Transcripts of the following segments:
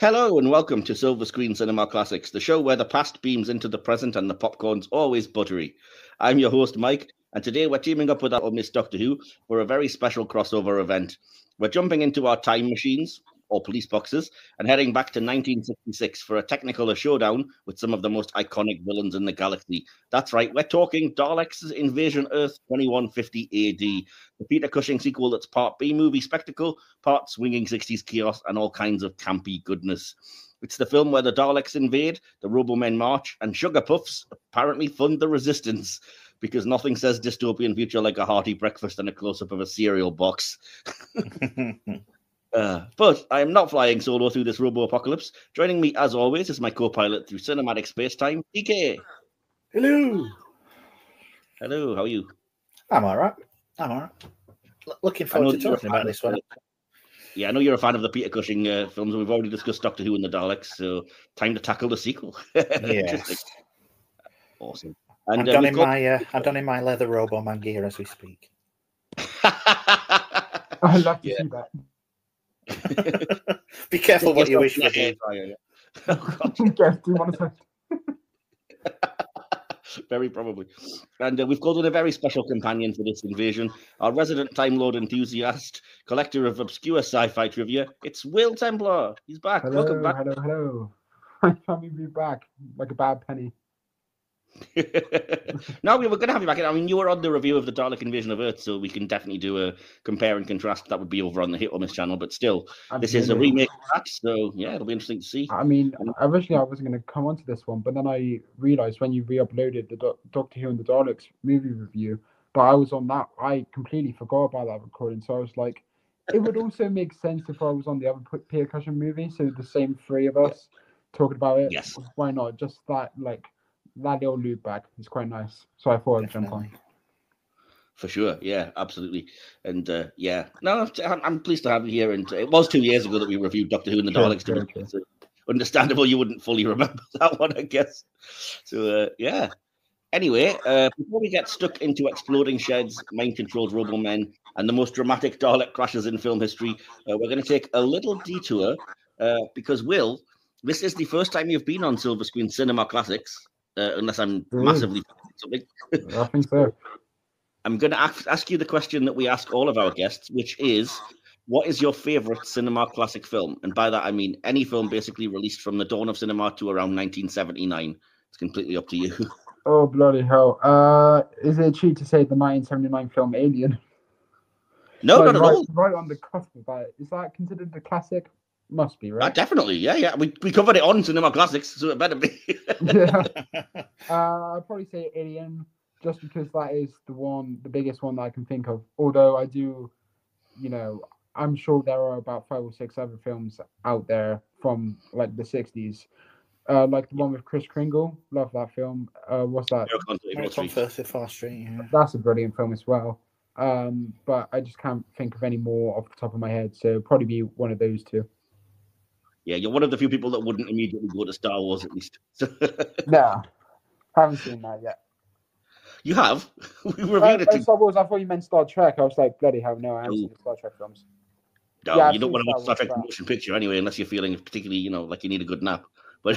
Hello and welcome to Silver Screen Cinema Classics, the show where the past beams into the present and the popcorn's always buttery. I'm your host, Mike, and today we're teaming up with our Miss Doctor Who for a very special crossover event. We're jumping into our time machines, or police boxes, and heading back to 1966 for a Technicolor showdown with some of the most iconic villains in the galaxy. That's right, we're talking Daleks' Invasion Earth 2150 AD, the Peter Cushing sequel that's part B-movie spectacle, part swinging 60s chaos, and all kinds of campy goodness. It's the film where the Daleks invade, the Robomen march, and Sugar Puffs apparently fund the resistance, because nothing says dystopian future like a hearty breakfast and a close-up of a cereal box. But I am not flying solo through this robo-apocalypse. Joining me, as always, is my co-pilot through cinematic space-time, DK. Hello. Hello, how are you? I'm all right. Looking forward to talking about this one. Yeah, I know you're a fan of the Peter Cushing films, and we've already discussed Doctor Who and the Daleks, so time to tackle the sequel. Yes. Awesome. And I'm done in my leather Roboman gear as we speak. I'd love to see that. Be careful what you wish for. Yes, do you want to say? Very probably. And we've called in a very special companion for this invasion, our resident Time Lord enthusiast, collector of obscure sci-fi trivia. It's Will Templar. He's back. Hello, Welcome back. Hello. I can't be back like a bad penny. No, we were going to have you back. I mean, you were on the review of the Dalek Invasion of Earth, so we can definitely do a compare and contrast. That would be over on the Hit or Miss channel, but still, this is a remake of that, so yeah, it'll be interesting to see. I mean, originally I wasn't going to come onto this one, but then I realised when you re-uploaded the Doctor Who and the Daleks movie review that I was on that. I completely forgot about that recording, so I was like, it would also make sense if I was on the other Peter Cushing movie, so the same three of us talking about it. Yes. Why not? Just that little loop back is quite nice. So I thought I'd jump on. For sure, yeah, absolutely. And no, I'm pleased to have you here. And it was 2 years ago that we reviewed Doctor Who and the Daleks. Sure. So understandable you wouldn't fully remember that one, I guess. So, yeah. Anyway, before we get stuck into exploding sheds, mind-controlled Robomen, and the most dramatic Dalek crashes in film history, we're going to take a little detour because, Will, this is the first time you've been on Silver Screen Cinema Classics. Unless I'm massively something. I think so. I'm going to ask you the question that we ask all of our guests, which is, what is your favourite cinema classic film? And by that, I mean any film basically released from the dawn of cinema to around 1979. It's completely up to you. Oh, bloody hell. Is it cheap to say the 1979 film Alien? No, not at all. Right on the cusp of that. Is that considered a classic? Must be, right? Definitely, yeah. We covered it on Cinema Classics, so it better be. Yeah. I'd probably say Alien, just because that is the biggest one that I can think of. Although I do, I'm sure there are about 5 or 6 other films out there from like the 60s. Like the one with Kris Kringle. Love that film. What's that? Miracle on 34th Street. Yeah. That's a brilliant film as well. But I just can't think of any more off the top of my head. So probably be one of those two. Yeah, you're one of the few people that wouldn't immediately go to Star Wars, at least. No, haven't seen that yet. You have? We reviewed it. Star Wars, I thought you meant Star Trek. I was like, bloody hell, no, I haven't seen the Star Trek films. No, yeah, you don't want to watch Star Trek motion picture anyway, unless you're feeling particularly, like you need a good nap. But,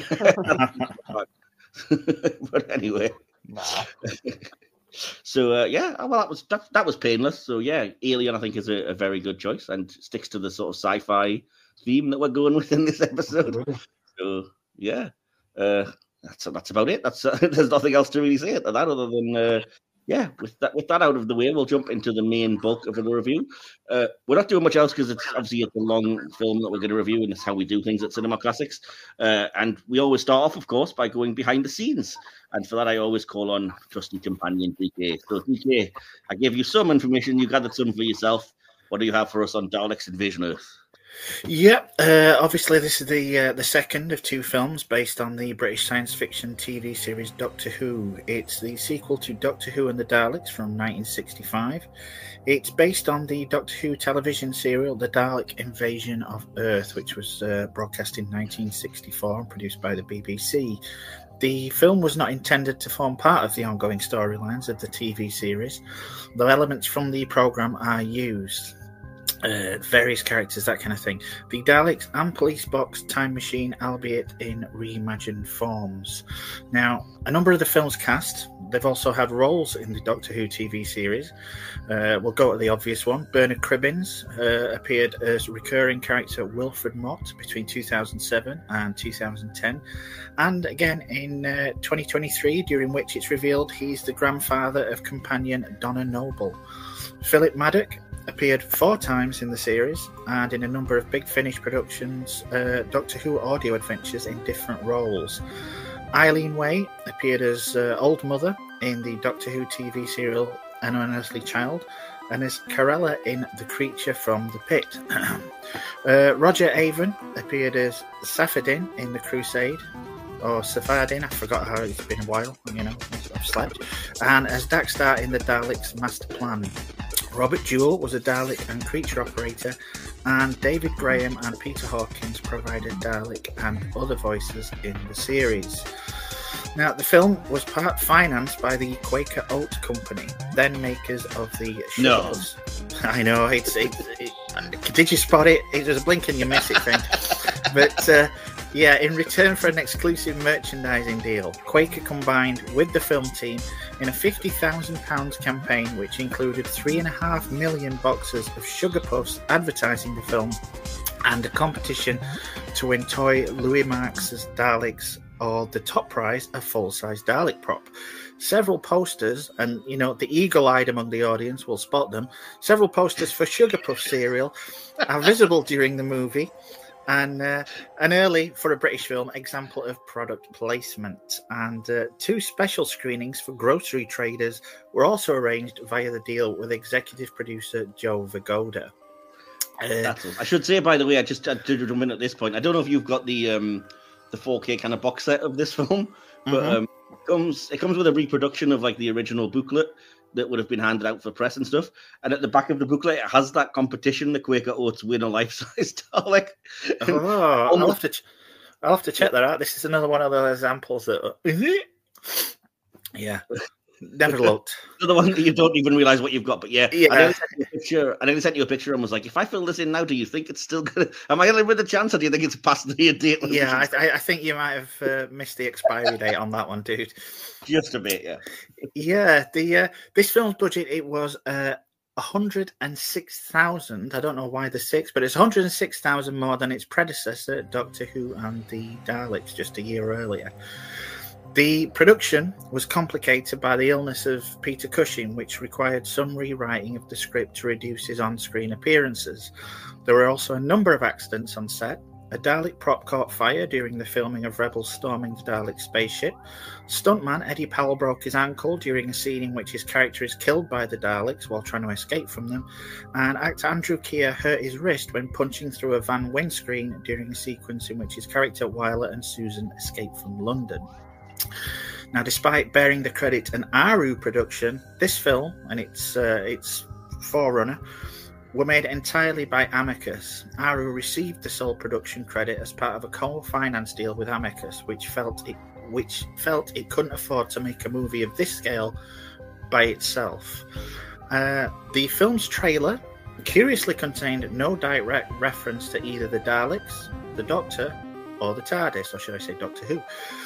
but anyway. Nah. So, well, that was painless. So, yeah, Alien, I think, is a very good choice and sticks to the sort of sci-fi theme that we're going with in this episode. So, yeah, that's about it. There's nothing else to really say at that other than with that out of the way, we'll jump into the main bulk of the review. We're not doing much else because it's a long film that we're going to review, and it's how we do things at Cinema Classics. And we always start off, of course, by going behind the scenes. And for that, I always call on trusty companion DK. So DK, I gave you some information. You gathered some for yourself. What do you have for us on Daleks Invasion Earth? Yep, obviously this is the second of 2 films based on the British science fiction TV series Doctor Who. It's the sequel to Doctor Who and the Daleks from 1965. It's based on the Doctor Who television serial The Dalek Invasion of Earth, which was broadcast in 1964 and produced by the BBC. The film was not intended to form part of the ongoing storylines of the TV series, though elements from the programme are used. various characters, that kind of thing. The Daleks and Police Box time machine, albeit in reimagined forms. Now, a number of the film's cast, they've also had roles in the Doctor Who TV series. We'll go to the obvious one. Bernard Cribbins appeared as recurring character Wilfred Mott between 2007 and 2010. And again in 2023, during which it's revealed he's the grandfather of companion Donna Noble. Philip Maddock appeared 4 times in the series and in a number of Big Finish productions, Doctor Who audio adventures in different roles. Eileen Way appeared as Old Mother in the Doctor Who TV serial An Unearthly Child, and as Corella in The Creature from the Pit. Roger Avon appeared as Safadin in The Crusade, or Safadin, I forgot how it's been a while, I've slept, and as Daxter in The Daleks Master Plan. Robert Jewell was a Dalek and creature operator, and David Graham and Peter Hawkins provided Dalek and other voices in the series. Now, the film was part financed by the Quaker Oat Company, then makers of the No. I know, did you spot it? It was a blink and you miss it thing. But yeah, in return for an exclusive merchandising deal, Quaker combined with the film team in a £50,000 campaign which included 3.5 million boxes of Sugar Puffs advertising the film and a competition to win toy Louis Marx's Daleks, or the top prize, a full-size Dalek prop. Several posters, and the eagle-eyed among the audience will spot them, several posters for Sugar Puff cereal are visible during the movie, and an early, for a British film, example of product placement. And 2 special screenings for grocery traders were also arranged via the deal with executive producer Joe Vigoda. I should say, by the way, I did a minute at this point. I don't know if you've got the 4K kind of box set of this film, but it comes with a reproduction of like the original booklet that would have been handed out for press and stuff. And at the back of the booklet, it has that competition, the Quaker Oats win a life-size Dalek. Oh, I'll have to check that out. This is another one of those examples that. Yeah. Never looked. The one that you don't even realize what you've got, but yeah. Yeah. I nearly sent you a picture and was like, if I fill this in now, do you think it's still gonna? Am I gonna with a chance, or do you think it's past the date? Yeah, I think you might have missed the expiry date on that one, dude. Just a bit, yeah. Yeah. This film's budget, it was 106,000. I don't know why the 6, but it's 106,000 more than its predecessor, Doctor Who and the Daleks, just a year earlier. The production was complicated by the illness of Peter Cushing, which required some rewriting of the script to reduce his on-screen appearances. There were also a number of accidents on set. A Dalek prop caught fire during the filming of Rebels storming the Dalek spaceship. Stuntman Eddie Powell broke his ankle during a scene in which his character is killed by the Daleks while trying to escape from them. And actor Andrew Keir hurt his wrist when punching through a van windscreen during a sequence in which his character Wyler and Susan escape from London. Now, despite bearing the credit an Aru production, this film and its forerunner were made entirely by Amicus. Aru received the sole production credit as part of a co-finance deal with Amicus, which felt it couldn't afford to make a movie of this scale by itself. The film's trailer curiously contained no direct reference to either the Daleks, the Doctor, or the TARDIS, or should I say Doctor Who.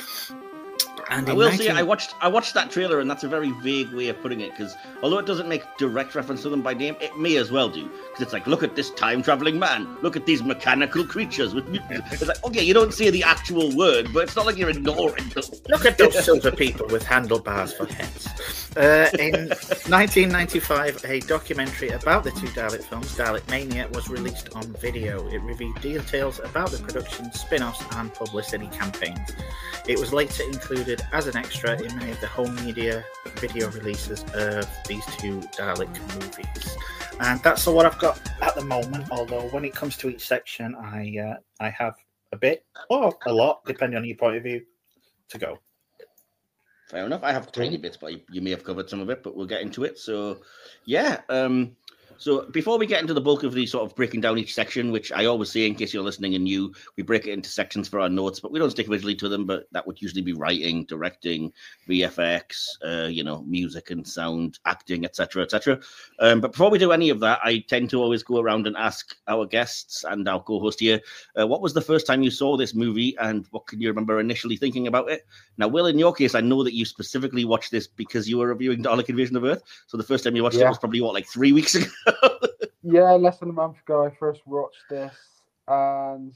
And I will say, I watched that trailer, and that's a very vague way of putting it, because although it doesn't make direct reference to them by name, it may as well do, because it's like, look at this time-traveling man, look at these mechanical creatures. It's like, okay, you don't say the actual word, but it's not like you're ignoring them. Look at those silver people with handlebars for heads. In 1995, a documentary about the 2 Dalek films, Dalek Mania, was released on video. It reviewed details about the production, spin-offs, and publicity campaigns. It was later included as an extra in many of the home media video releases of these 2 Dalek movies. And that's all what I've got at the moment, although when it comes to each section, I have a bit, or a lot, depending on your point of view, to go. Fair enough. I have tiny bits, but you may have covered some of it, but we'll get into it. So, yeah. So before we get into the bulk of the sort of breaking down each section, which I always say in case you're listening and new, we break it into sections for our notes, but we don't stick visually to them. But that would usually be writing, directing, VFX, music and sound, acting, etc., etc. But before we do any of that, I tend to always go around and ask our guests and our co-host here, what was the first time you saw this movie, and what can you remember initially thinking about it? Now, Will, in your case, I know that you specifically watched this because you were reviewing Dalek Invasion of Earth. So the first time you watched it was probably like 3 weeks ago. Yeah, less than a month ago, I first watched this, and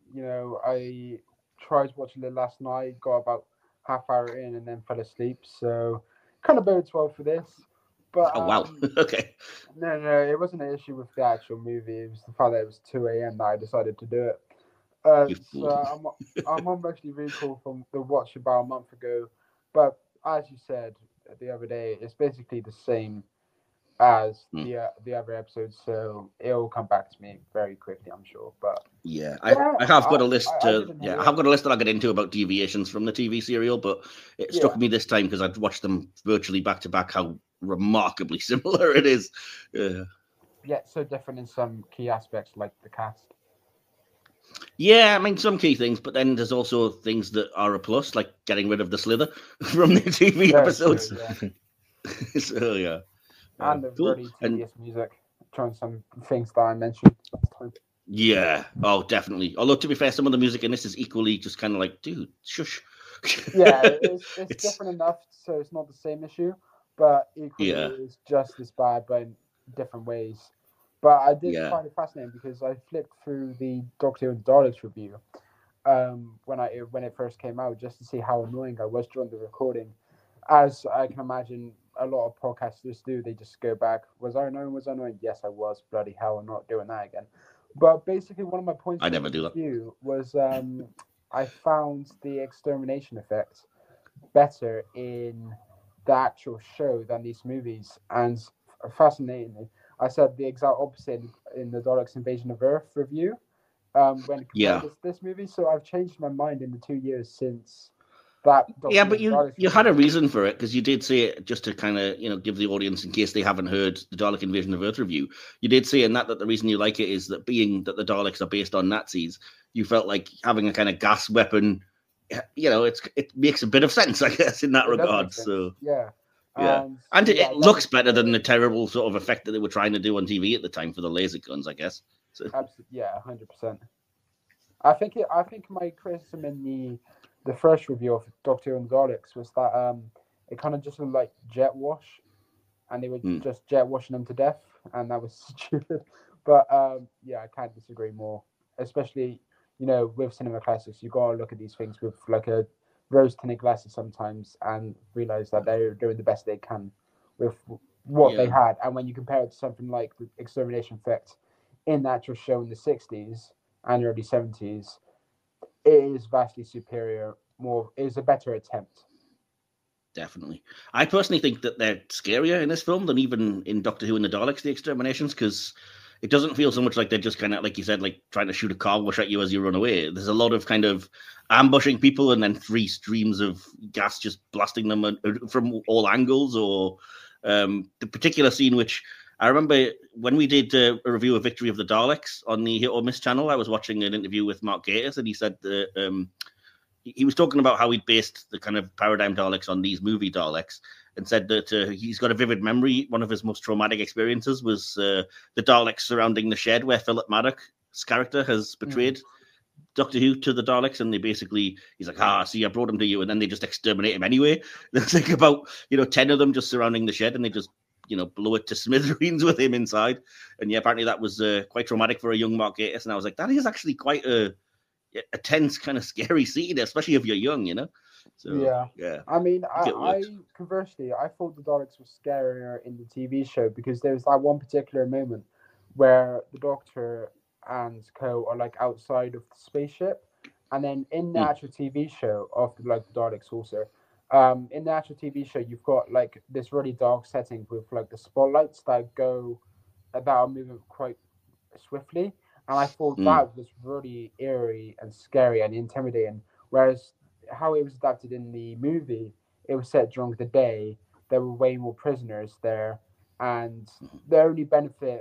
I tried watching it last night, got about half hour in, and then fell asleep. So, kind of bodes well for this. But oh wow, okay. No, it wasn't an issue with the actual movie. It was the fact that it was 2 a.m. that I decided to do it. So I'm actually recall from the watch about a month ago. But as you said the other day, it's basically the same as the other episodes, so it'll come back to me very quickly, I'm sure. But I have got a list. I have got a list that I'll get into about deviations from the TV serial, but it struck me this time because I'd watched them virtually back to back how remarkably similar it is. Yeah, so different in some key aspects like the cast. Yeah, I mean some key things, but then there's also things that are a plus, like getting rid of the Slither from the TV episodes. True, yeah. So yeah. And the really tedious music. Trying some things that I mentioned last time. Yeah. Oh, definitely. Although to be fair, some of the music in this is equally just kind of like, dude, shush. Yeah, it's different enough, so it's not the same issue, but equally it's just as bad, but in different ways. But I did find it fascinating because I flipped through the Doctor Who and Daleks review when it first came out, just to see how annoying I was during the recording. As I can imagine a lot of podcasters do, they just go back. Was I annoying? Yes, I was. Bloody hell, I'm not doing that again. But basically, one of my points I never do that. Was I found the extermination effect better in the actual show than these movies. And fascinatingly, I said the exact opposite in the Daleks Invasion of Earth review when compared to this movie. So I've changed my mind in the 2 years since that. But you had a reason for it, because you did say it just to kind of give the audience, in case they haven't heard the Dalek Invasion of Earth review, you did say in that the reason you like it is that being that the Daleks are based on Nazis, you felt like having a kind of gas weapon, it makes a bit of sense, I guess, in that regard. So and it looks better than the terrible sort of effect that they were trying to do on TV at the time for the laser guns, I guess. So. Absolutely, 100%. I think my criticism in the first review of Doctor Who and Daleks was that it kind of just looked like jet wash, and they were just jet washing them to death, and that was stupid. But I can't disagree more. Especially, with cinema classics, you gotta look at these things with like a rose-tinted glasses sometimes, and realize that they're doing the best they can with what they had. And when you compare it to something like the Extermination Effect in the actual show in the 60s and early 70s, it is vastly superior. It is a better attempt. Definitely. I personally think that they're scarier in this film than even in Doctor Who and the Daleks, the Exterminations, because it doesn't feel so much like they're just kind of, like you said, like trying to shoot a car wash at you as you run away. There's a lot of kind of ambushing people and then 3 streams of gas just blasting them from all angles, or the particular scene which I remember when we did a review of Victory of the Daleks on the Hit or Miss channel, I was watching an interview with Mark Gatiss, and he said that he was talking about how he'd based the kind of paradigm Daleks on these movie Daleks, and said that he's got a vivid memory. One of his most traumatic experiences was the Daleks surrounding the shed where Philip Maddock's character has betrayed Doctor Who to the Daleks, and he's like, see, I brought him to you, and then they just exterminate him anyway. There's like about 10 of them just surrounding the shed, and they just blow it to smithereens with him inside. And apparently that was quite traumatic for a young Mark Gatiss, and I was like, that is actually quite a tense, kind of scary scene, especially if you're young, So, yeah. I mean, I conversely, I thought the Daleks were scarier in the TV show, because there was that one particular moment where the Doctor and co are like outside of the spaceship, and then in the actual TV show of the Daleks also, in the actual TV show, you've got like this really dark setting with like the spotlights that are moving quite swiftly. And I thought that was really eerie and scary and intimidating. Whereas how it was adapted in the movie, it was set during the day. There were way more prisoners there. And the only benefit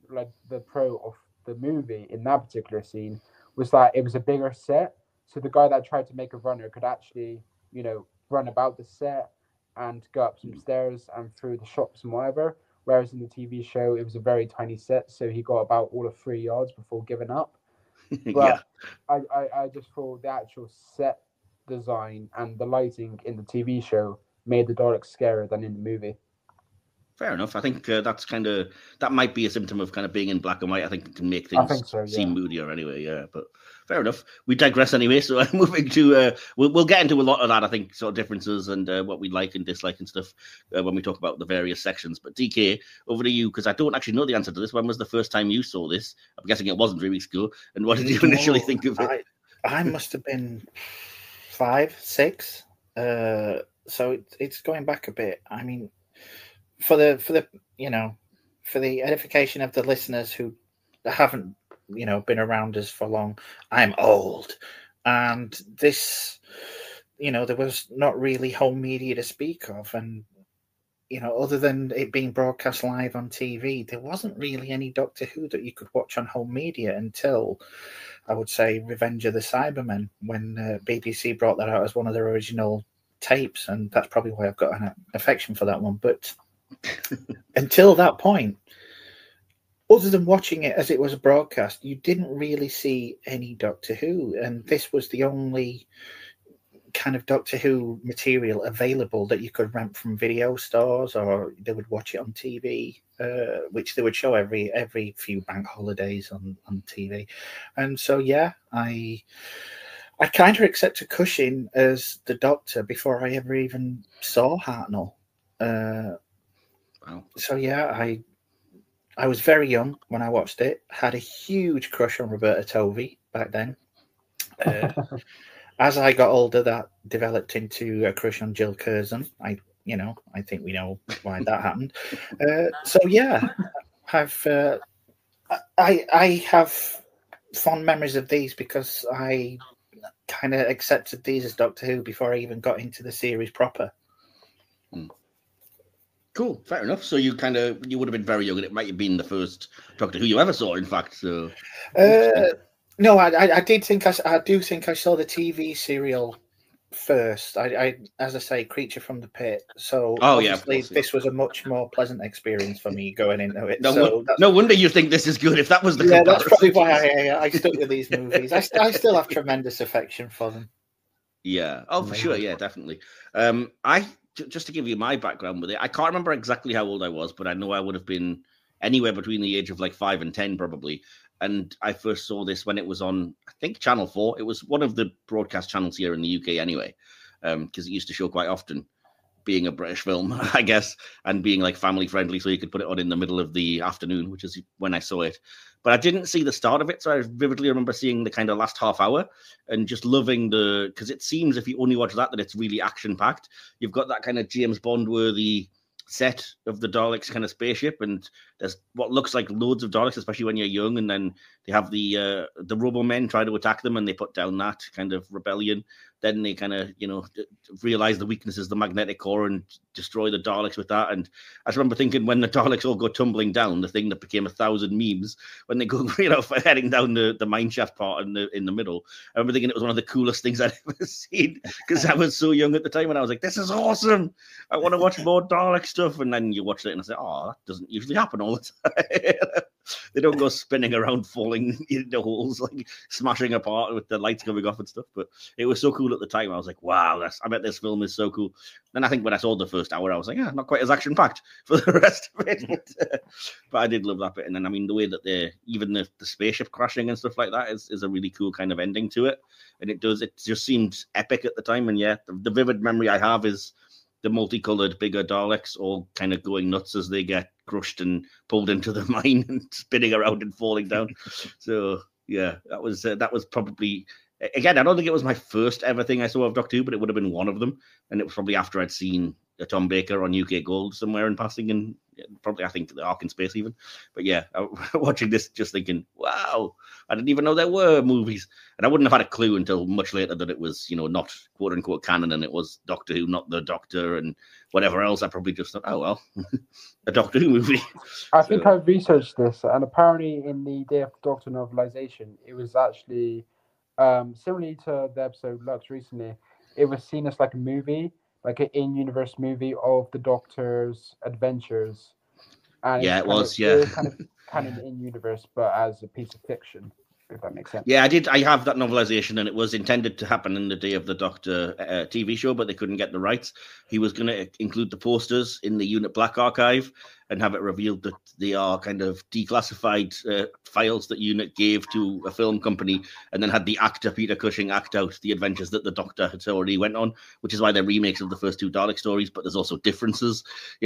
like the pro of the movie in that particular scene was that it was a bigger set, so the guy that tried to make a runner could actually, run about the set and go up some stairs and through the shops and whatever. Whereas in the TV show, it was a very tiny set, so he got about all of 3 yards before giving up. But yeah. I just thought the actual set design and the lighting in the TV show made the Daleks scarier than in the movie. Fair enough. I think that might be a symptom of kind of being in black and white. I think it can make things seem moodier anyway. Yeah, but fair enough. We digress anyway. So moving to, we'll get into a lot of that. I think sort of differences and what we like and dislike and stuff when we talk about the various sections. But DK, over to you, because I don't actually know the answer to this. When was the first time you saw this? I'm guessing it wasn't 3 weeks ago. And what did you initially think of it? I must have been 5, 6. So it's going back a bit. I mean, for the edification of the listeners who haven't been around us for long, I'm old, and this, there was not really home media to speak of, and other than it being broadcast live on TV, there wasn't really any Doctor Who that you could watch on home media until, I would say, Revenge of the Cybermen, when BBC brought that out as one of their original tapes, and that's probably why I've got an affection for that one. But until that point, other than watching it as it was a broadcast, you didn't really see any Doctor Who, and this was the only kind of Doctor Who material available that you could rent from video stores, or they would watch it on TV, which they would show every few bank holidays on TV. And so I kind of accepted Cushing as the Doctor before I ever even saw Hartnell. Wow. So I was very young when I watched it. Had a huge crush on Roberta Tovey back then. As I got older, that developed into a crush on Jill Curzon. I think we know why that happened. I have fond memories of these because I kind of accepted these as Doctor Who before I even got into the series proper. Cool, fair enough. So you would have been very young, and it might have been the first Doctor Who you ever saw, in fact. So no, I do think I saw the TV serial first. As I say, Creature from the Pit. So obviously this was a much more pleasant experience for me going into it. No wonder you think this is good. If that was the comparison. That's probably why I stuck with these movies. I still have tremendous affection for them. Yeah. Oh, for sure. Yeah, definitely. Just to give you my background with it, I can't remember exactly how old I was, but I know I would have been anywhere between the age of like 5 and 10, probably. And I first saw this when it was on, I think, Channel 4. It was one of the broadcast channels here in the UK anyway, because it used to show quite often, being a British film, I guess, and being like family friendly, so you could put it on in the middle of the afternoon, which is when I saw it. But I didn't see the start of it, so I vividly remember seeing the kind of last half hour and just loving because it seems, if you only watch that it's really action-packed. You've got that kind of James Bond-worthy set of the Daleks kind of spaceship, and there's what looks like loads of Daleks, especially when you're young, and then they have the Robo-Men try to attack them, and they put down that kind of rebellion. Then they kind of, realize the weaknesses, the magnetic core, and destroy the Daleks with that. And I just remember thinking, when the Daleks all go tumbling down, the thing that became 1,000 memes, when they go, heading down the mineshaft part in the middle, I remember thinking it was one of the coolest things I'd ever seen, because I was so young at the time, and I was like, this is awesome. I want to watch more Dalek stuff. And then you watch it, and I say, oh, that doesn't usually happen all the time. They don't go spinning around, falling into holes, like smashing apart with the lights coming off and stuff. But it was so cool at the time. I was like, wow, I bet this film is so cool. Then I think when I saw the first hour, I was like, yeah, not quite as action-packed for the rest of it. But I did love that bit. And then, I mean, the way that even the spaceship crashing and stuff like that is a really cool kind of ending to it. And it just seemed epic at the time. And yeah, the vivid memory I have is the multicolored bigger Daleks all kind of going nuts as they get crushed and pulled into the mine and spinning around and falling down. So yeah, that was probably, again, I don't think it was my first ever thing I saw of Doctor Who, but it would have been one of them. And it was probably after I'd seen Tom Baker on UK Gold somewhere in passing, and probably I think the Ark in Space even. But yeah, watching this, just thinking, wow, I didn't even know there were movies, and I wouldn't have had a clue until much later that it was, not quote unquote canon, and it was Doctor Who, not the Doctor, and whatever else. I probably just thought, oh well, a Doctor Who movie. I think I researched this, and apparently in the Day of the Doctor novelization, it was actually similarly to the episode Lux recently. It was seen as like a movie, like an in-universe movie of the Doctor's adventures. And yeah, it was kind of canon in-universe, but as a piece of fiction, if that makes sense. Yeah, I have that novelization, and it was intended to happen in the Day of the Doctor TV show, but they couldn't get the rights. He was going to include the posters in the Unit Black archive and have it revealed that they are kind of declassified files that Unit gave to a film company, and then had the actor Peter Cushing act out the adventures that the Doctor had already went on, which is why they're remakes of the first two Dalek stories, but there's also differences.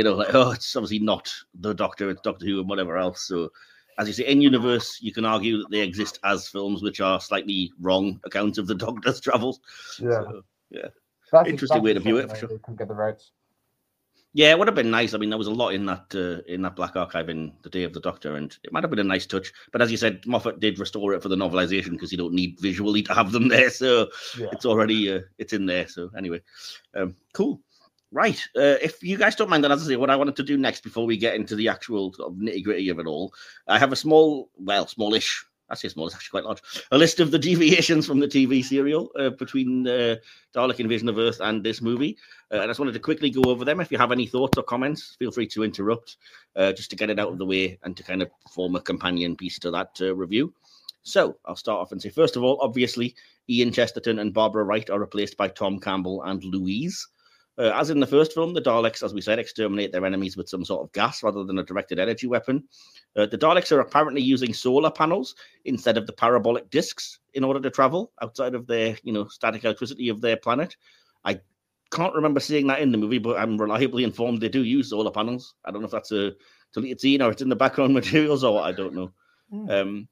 It's obviously not the Doctor, it's Doctor Who and whatever else. So, as you say, in universe, you can argue that they exist as films, which are slightly wrong accounts of the Doctor's travels. Yeah, so, yeah, that's interesting way to view it for sure. They can get the rights. Yeah, it would have been nice. I mean, there was a lot in that Black Archive in the Day of the Doctor, and it might have been a nice touch. But as you said, Moffat did restore it for the novelization because you don't need visually to have them there, so it's already it's in there. So anyway, cool. Right. If you guys don't mind, then as I say, what I wanted to do next before we get into the actual sort of nitty-gritty of it all, I have a smallish, I say small, it's actually quite large, a list of the deviations from the TV serial between Dalek Invasion of Earth and this movie. And I just wanted to quickly go over them. If you have any thoughts or comments, feel free to interrupt just to get it out of the way and to kind of form a companion piece to that review. So I'll start off and say, first of all, obviously, Ian Chesterton and Barbara Wright are replaced by Tom Campbell and Louise. As in the first film, the Daleks, as we said, exterminate their enemies with some sort of gas rather than a directed energy weapon. The Daleks are apparently using solar panels instead of the parabolic discs in order to travel outside of their, static electricity of their planet. I can't remember seeing that in the movie, but I'm reliably informed they do use solar panels. I don't know if that's a deleted scene or it's in the background materials or what, I don't know.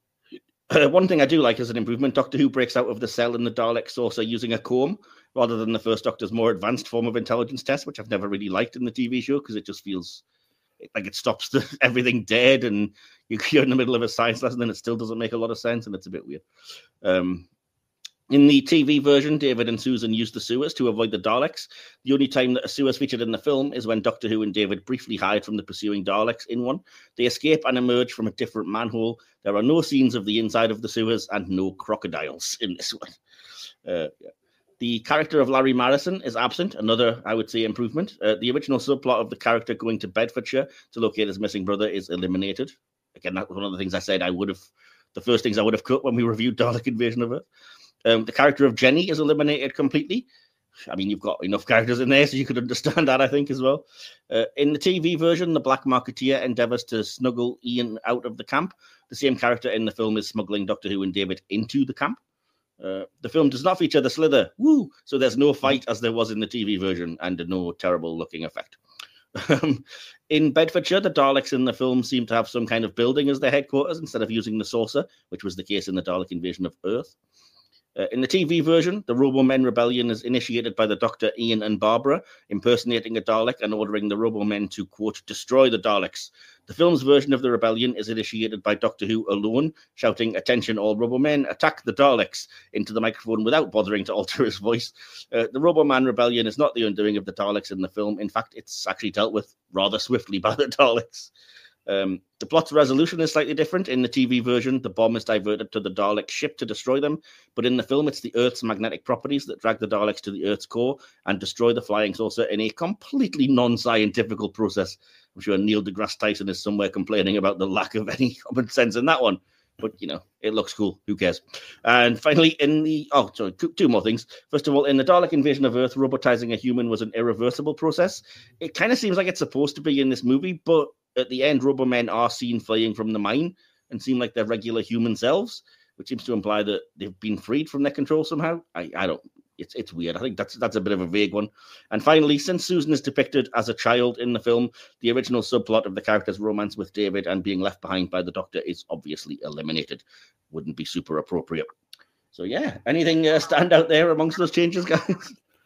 One thing I do like as an improvement, Doctor Who breaks out of the cell in the Dalek saucer using a comb rather than the first Doctor's more advanced form of intelligence test, which I've never really liked in the TV show because it just feels like it stops everything dead and you're in the middle of a science lesson and it still doesn't make a lot of sense and it's a bit weird. In the TV version, David and Susan use the sewers to avoid the Daleks. The only time that a sewer is featured in the film is when Doctor Who and David briefly hide from the pursuing Daleks in one. They escape and emerge from a different manhole. There are no scenes of the inside of the sewers and no crocodiles in this one. The character of Larry Marrison is absent, another, I would say, improvement. The original subplot of the character going to Bedfordshire to locate his missing brother is eliminated. Again, that was one of the things I said the first things I would have cut when we reviewed Dalek Invasion of Earth. The character of Jenny is eliminated completely. I mean, you've got enough characters in there, so you could understand that, I think, as well. In the TV version, the Black Marketeer endeavours to smuggle Ian out of the camp. The same character in the film is smuggling Doctor Who and David into the camp. The film does not feature the Slither, so there's no fight as there was in the TV version and no terrible-looking effect. In Bedfordshire, the Daleks in the film seem to have some kind of building as their headquarters instead of using the saucer, which was the case in the Dalek Invasion of Earth. In the TV version, the Robo-Men rebellion is initiated by the Doctor, Ian and Barbara, impersonating a Dalek and ordering the Robo-Men to, quote, destroy the Daleks. The film's version of the rebellion is initiated by Doctor Who alone, shouting, attention all Robo-Men, attack the Daleks, into the microphone without bothering to alter his voice. The Robo-Man rebellion is not the undoing of the Daleks in the film. In fact, it's actually dealt with rather swiftly by the Daleks. The plot's resolution is slightly different. In the TV version, the bomb is diverted to the Dalek ship to destroy them, but in the film, it's the Earth's magnetic properties that drag the Daleks to the Earth's core and destroy the flying saucer in a completely non-scientific process. I'm sure Neil deGrasse Tyson is somewhere complaining about the lack of any common sense in that one. But, it looks cool. Who cares? And finally, two more things. First of all, in the Dalek Invasion of Earth, robotizing a human was an irreversible process. It kind of seems like it's supposed to be in this movie, but at the end, Robo-Men are seen fleeing from the mine and seem like they're regular human selves, which seems to imply that they've been freed from their control somehow. I don't. It's weird. I think that's a bit of a vague one. And finally, since Susan is depicted as a child in the film, the original subplot of the character's romance with David and being left behind by the Doctor is obviously eliminated. Wouldn't be super appropriate. So yeah, anything stand out there amongst those changes, guys?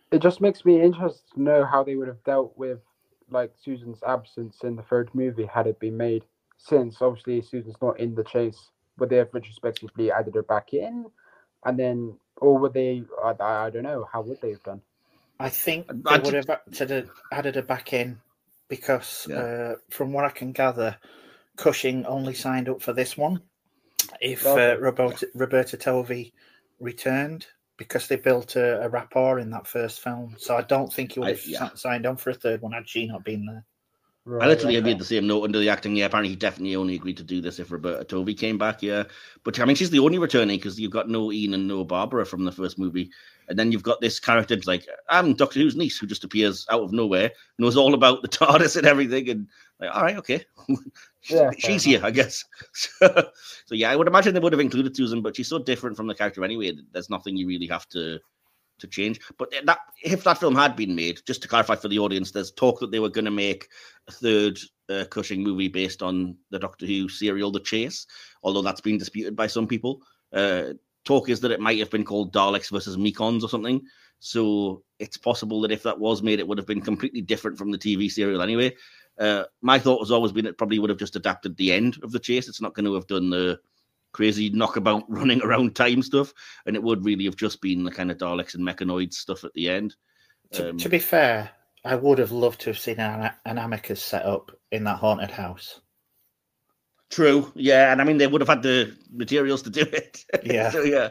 It just makes me interested to know how they would have dealt with like Susan's absence in the third movie had it been made. Since obviously Susan's not in the chase, would they have retrospectively added her back in, and then, or would they? I don't know. How would they have done? I think they would have added her back in because, from what I can gather, Cushing only signed up for this one if Roberta Tovey returned, because they built a rapport in that first film. So I don't think he would have signed on for a third one had she not been there. Right, I literally made the same note under the acting. Yeah, apparently he definitely only agreed to do this if Roberta Tovey came back. Yeah, but I mean, she's the only returning because you've got no Ian and no Barbara from the first movie, and then you've got this character like I'm Doctor Who's niece who just appears out of nowhere, knows all about the TARDIS and everything, and like, all right, okay, she's here, I guess. So yeah, I would imagine they would have included Susan, but she's so different from the character anyway. There's nothing you really have to change. But that if that film had been made, just to clarify for the audience, there's talk that they were going to make a third Cushing movie based on the Doctor Who serial The Chase, although that's been disputed by some people. Talk is that it might have been called Daleks versus Mekons or something. So it's possible that if that was made, it would have been completely different from the TV serial anyway. My thought has always been it probably would have just adapted the end of The Chase. It's not going to have done the crazy knockabout running around time stuff, and it would really have just been the kind of Daleks and Mechanoids stuff at the end. To be fair, I would have loved to have seen an Amicus set up in that haunted house. True, yeah, and I mean they would have had the materials to do it. Yeah. So yeah,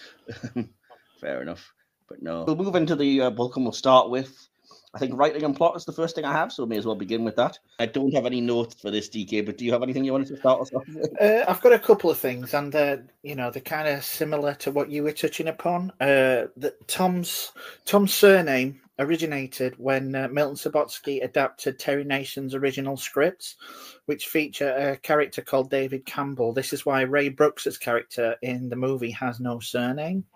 fair enough. But no, we'll move into the bulk, and we'll start with, I think, writing and plot is the first thing I have, so may as well begin with that. I don't have any notes for this, DK, but do you have anything you wanted to start us off with? I've got a couple of things, and they're kind of similar to what you were touching upon. Tom's surname originated when Milton Subotsky adapted Terry Nason's original scripts, which feature a character called David Campbell. This is why Ray Brooks's character in the movie has no surname.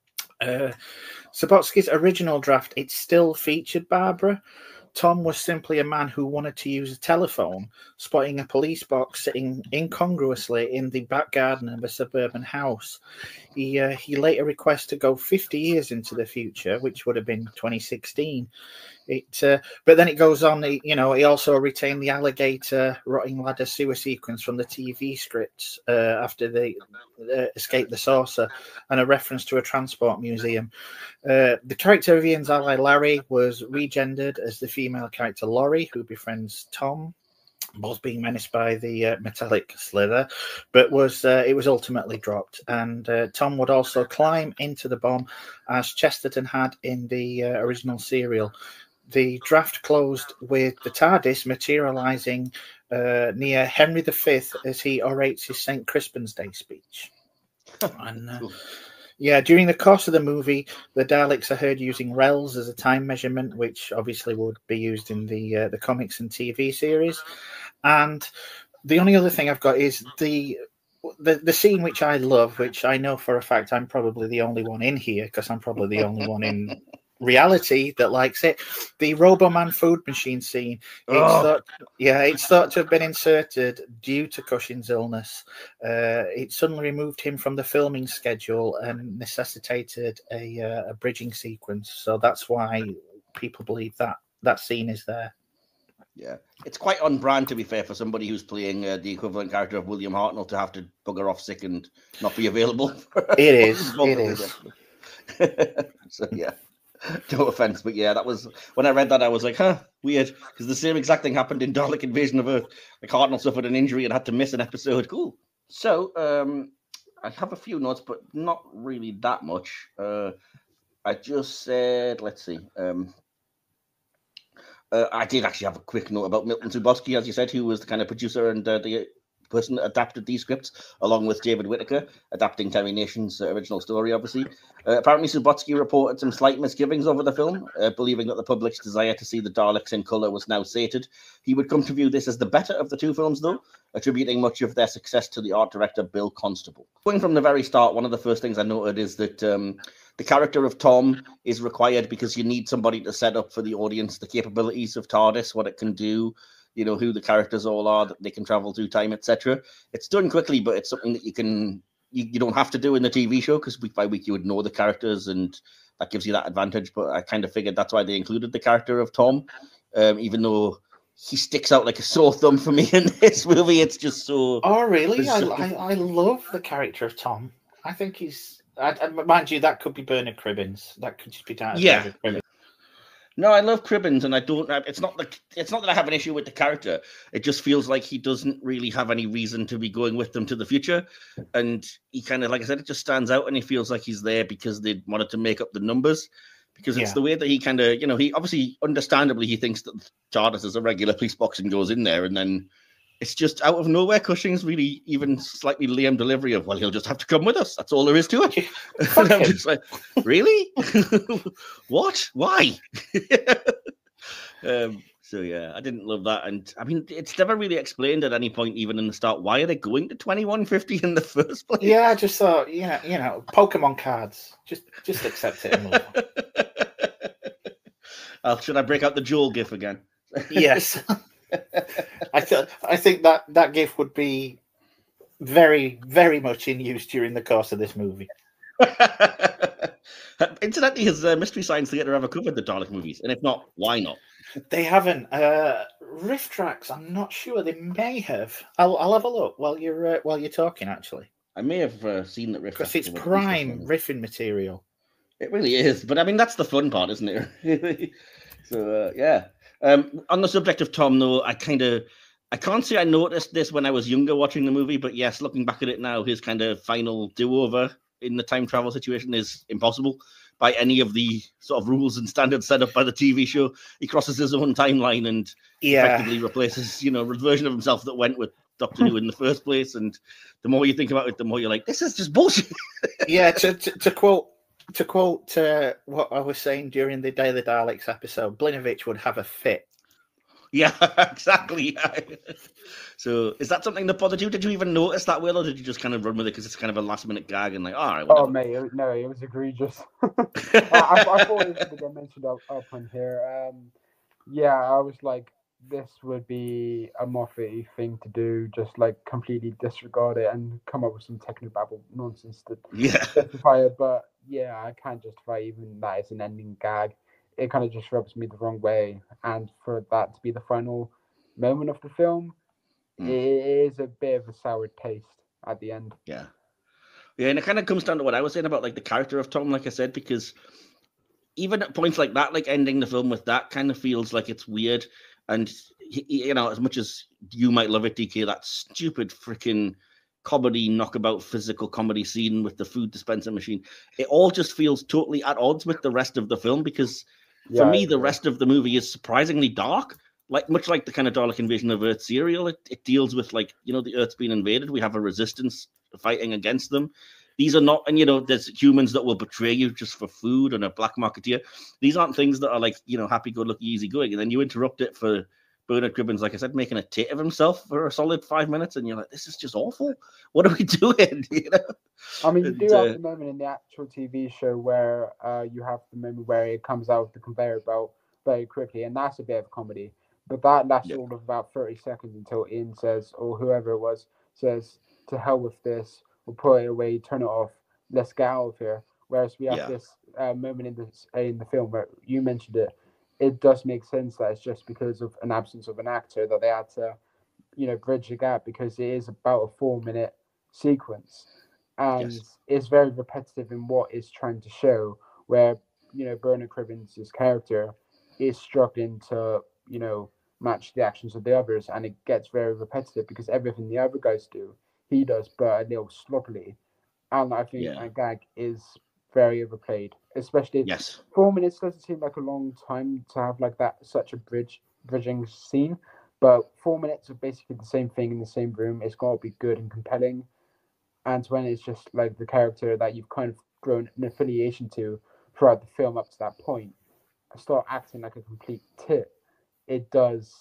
Subotsky's original draft, it still featured Barbara. Tom was simply a man who wanted to use a telephone, spotting a police box sitting incongruously in the back garden of a suburban house. He later requests to go 50 years into the future, which would have been 2016. But then it goes on. He also retained the alligator rotting ladder sewer sequence from the TV scripts after they escaped the saucer, and a reference to a transport museum. The character of Ian's ally Larry was regendered as the female character Laurie, who befriends Tom, both being menaced by the metallic slither, but it was ultimately dropped. And Tom would also climb into the bomb as Chesterton had in the original serial. The draft closed with the TARDIS materializing near Henry V as he orates his St. Crispin's Day speech. And during the course of the movie, the Daleks are heard using rels as a time measurement, which obviously would be used in the comics and TV series. And the only other thing I've got is the scene which I love, which I know for a fact I'm probably the only one in here because I'm probably the only one in reality that likes it. The Roboman food machine scene. It's thought to have been inserted due to Cushing's illness. It suddenly removed him from the filming schedule and necessitated a bridging sequence. So that's why people believe that scene is there. Yeah, it's quite on brand, to be fair, for somebody who's playing the equivalent character of William Hartnell to have to bugger off sick and not be available. It is. So yeah. No offense, but yeah, that was when I read that I was like, weird, because the same exact thing happened in Dalek Invasion of Earth. Like Hartnell suffered an injury and had to miss an episode. Cool. So I have a few notes, but not really that much. I just said, let's see. I did actually have a quick note about Milton Subotsky, as you said, who was the kind of producer and the person that adapted these scripts, along with David Whittaker, adapting Terry Nation's original story, obviously. Apparently, Subotsky reported some slight misgivings over the film, believing that the public's desire to see the Daleks in colour was now sated. He would come to view this as the better of the two films, though, attributing much of their success to the art director, Bill Constable. Going from the very start, one of the first things I noted is that the character of Tom is required because you need somebody to set up for the audience the capabilities of TARDIS, what it can do, who the characters all are, that they can travel through time, etc. It's done quickly, but it's something that you don't have to do in the TV show, because week by week you would know the characters and that gives you that advantage. But I kind of figured that's why they included the character of Tom, even though he sticks out like a sore thumb for me in this movie. It's just so. Oh, really? I love the character of Tom. I think he's. Mind you, that could be Bernard Cribbins. That could just be down as Bernard Cribbins. No, I love Cribbins, and I don't. It's not that I have an issue with the character. It just feels like he doesn't really have any reason to be going with them to the future, and he kind of, like I said, it just stands out, and he feels like he's there because they wanted to make up the numbers. Because it's the way that he kind of, he obviously, understandably, he thinks that TARDIS is a regular police box and goes in there, and then it's just out of nowhere. Cushing's really even slightly lame delivery of, well, he'll just have to come with us. That's all there is to it. And I'm just like, really? What? Why? So, yeah, I didn't love that. And, I mean, it's never really explained at any point, even in the start, why are they going to 2150 in the first place? Yeah, I just thought, Pokemon cards. Just accept it and move on. Should I break out the Joel gif again? Yes. I think that gif would be very, very much in use during the course of this movie. Incidentally, has Mystery Science Theater ever covered the Dalek movies? And if not, why not? They haven't. Riff Tracks, I'm not sure. They may have. I'll have a look while you're talking. Actually, I may have seen that Riff, because it's prime riffing material. It really is, but I mean that's the fun part, isn't it? So yeah. On the subject of Tom, though, I can't say I noticed this when I was younger watching the movie, but yes, looking back at it now, his kind of final do-over in the time travel situation is impossible by any of the sort of rules and standards set up by the TV show. He crosses his own timeline and effectively replaces, the version of himself that went with Doctor Who in the first place. And the more you think about it, the more you're like, this is just bullshit. Yeah, to quote what I was saying during the Day of the Daleks episode, Blinovich would have a fit. Yeah, exactly. So, is that something that bothered you? Did you even notice that, Will, or did you just kind of run with it because it's kind of a last-minute gag and like, all right, whatever? Oh, mate, no, it was egregious. I thought it was going to mentioned up on here. Yeah, I was like, this would be a Moffat thing to do, just like completely disregard it and come up with some technobabble nonsense to justify it. But yeah, I can't justify even that it's an ending gag. It kind of just rubs me the wrong way. And for that to be the final moment of the film, it is a bit of a sour taste at the end. Yeah. Yeah, and it kind of comes down to what I was saying about like the character of Tom, like I said, because even at points like that, like ending the film with that kind of feels like it's weird. And, as much as you might love it, DK, that stupid freaking comedy, knockabout physical comedy scene with the food dispenser machine, it all just feels totally at odds with the rest of the film because for me, the rest of the movie is surprisingly dark. Like much like the kind of Dalek Invasion of Earth serial, it deals with like, the Earth's been invaded. We have a resistance fighting against them. These are not, and there's humans that will betray you just for food and a black marketeer. These aren't things that are like, happy-go-lucky, easygoing. And then you interrupt it for Bernard Cribbins, like I said, making a tit of himself for a solid 5 minutes, and you're like, this is just awful. What are we doing? I mean, you do have the moment in the actual TV show where you have the moment where it comes out of the conveyor belt very quickly, and that's a bit of comedy. But that lasts all of about 30 seconds until Ian says, or whoever it was, says, to hell with this, we'll put it away, turn it off, let's get out of here. Whereas we have this moment in the film where you mentioned it, it does make sense that it's just because of an absence of an actor that they had to, bridge the gap because it is about a 4-minute sequence. And it's very repetitive in what it's trying to show, where, Bernard Cribbins' character is struggling to, match the actions of the others, and it gets very repetitive because everything the other guys do, he does, but a little sloppily. And I think that gag is very overplayed, especially 4 minutes doesn't seem like a long time to have like that, such a bridging scene, but 4 minutes of basically the same thing in the same room. It's got to be good and compelling. And when it's just like the character that you've kind of grown an affiliation to throughout the film up to that point, start acting like a complete tit, it does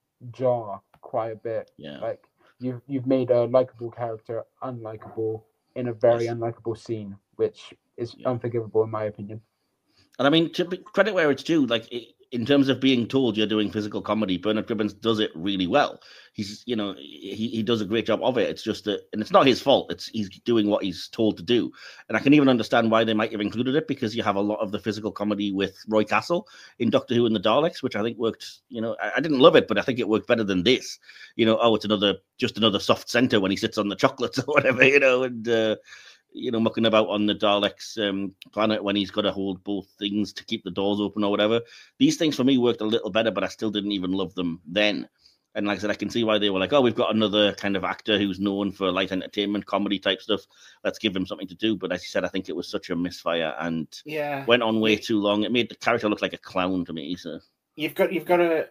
jar quite a bit. Like you've made a likable character unlikable in a very unlikable scene, which is unforgivable in my opinion. And I mean, to be credit where it's due, like in terms of being told you're doing physical comedy, Bernard Cribbins does it really well. He's, he does a great job of it. It's just that, and it's not his fault. He's doing what he's told to do. And I can even understand why they might have included it, because you have a lot of the physical comedy with Roy Castle in Doctor Who and the Daleks, which I think worked, I didn't love it, but I think it worked better than this. It's just another soft center when he sits on the chocolates or whatever, and, mucking about on the Daleks planet when he's got to hold both things to keep the doors open or whatever. These things for me worked a little better, but I still didn't even love them then. And like I said, I can see why they were like, oh, we've got another kind of actor who's known for light entertainment, comedy type stuff. Let's give him something to do. But as you said, I think it was such a misfire and went on way too long. It made the character look like a clown to me. So you've got to,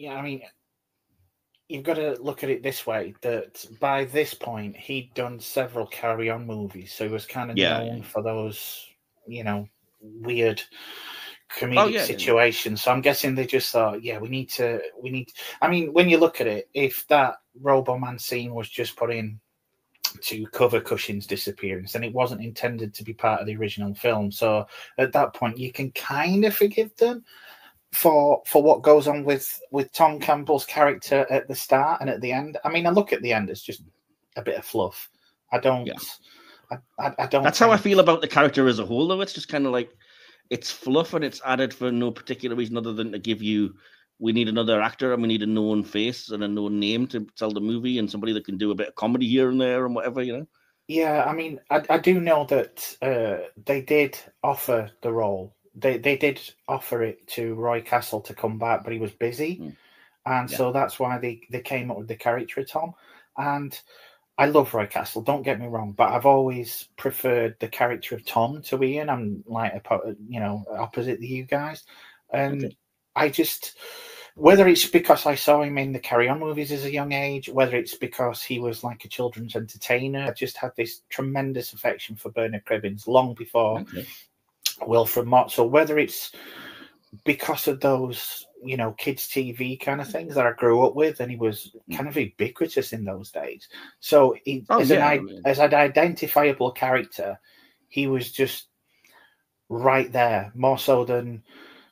you've got to look at it this way, that by this point, he'd done several Carry On movies. So he was kind of known for those, weird comedic situations. So I'm guessing they just thought, we need to. I mean, when you look at it, if that Roboman scene was just put in to cover Cushing's disappearance, then it wasn't intended to be part of the original film. So at that point, you can kind of forgive them for what goes on with Tom Campbell's character at the start and at the end. I mean, I look at the end as just a bit of fluff. I don't. That's how I feel about the character as a whole, though. It's just kind of like it's fluff and it's added for no particular reason other than to give you. We need another actor and we need a known face and a known name to tell the movie and somebody that can do a bit of comedy here and there and whatever, Yeah, I mean, I do know that they did offer the role. They did offer it to Roy Castle to come back, but he was busy. And so that's why they came up with the character of Tom. And I love Roy Castle, don't get me wrong, but I've always preferred the character of Tom to Ian. I'm like, opposite you guys. And I just, whether it's because I saw him in the Carry On movies as a young age, whether it's because he was like a children's entertainer, I just had this tremendous affection for Bernard Cribbins long before Wilfred Mott. So whether it's because of those, kids' TV kind of things that I grew up with, and he was kind of ubiquitous in those days. So as an identifiable character, he was just right there, more so than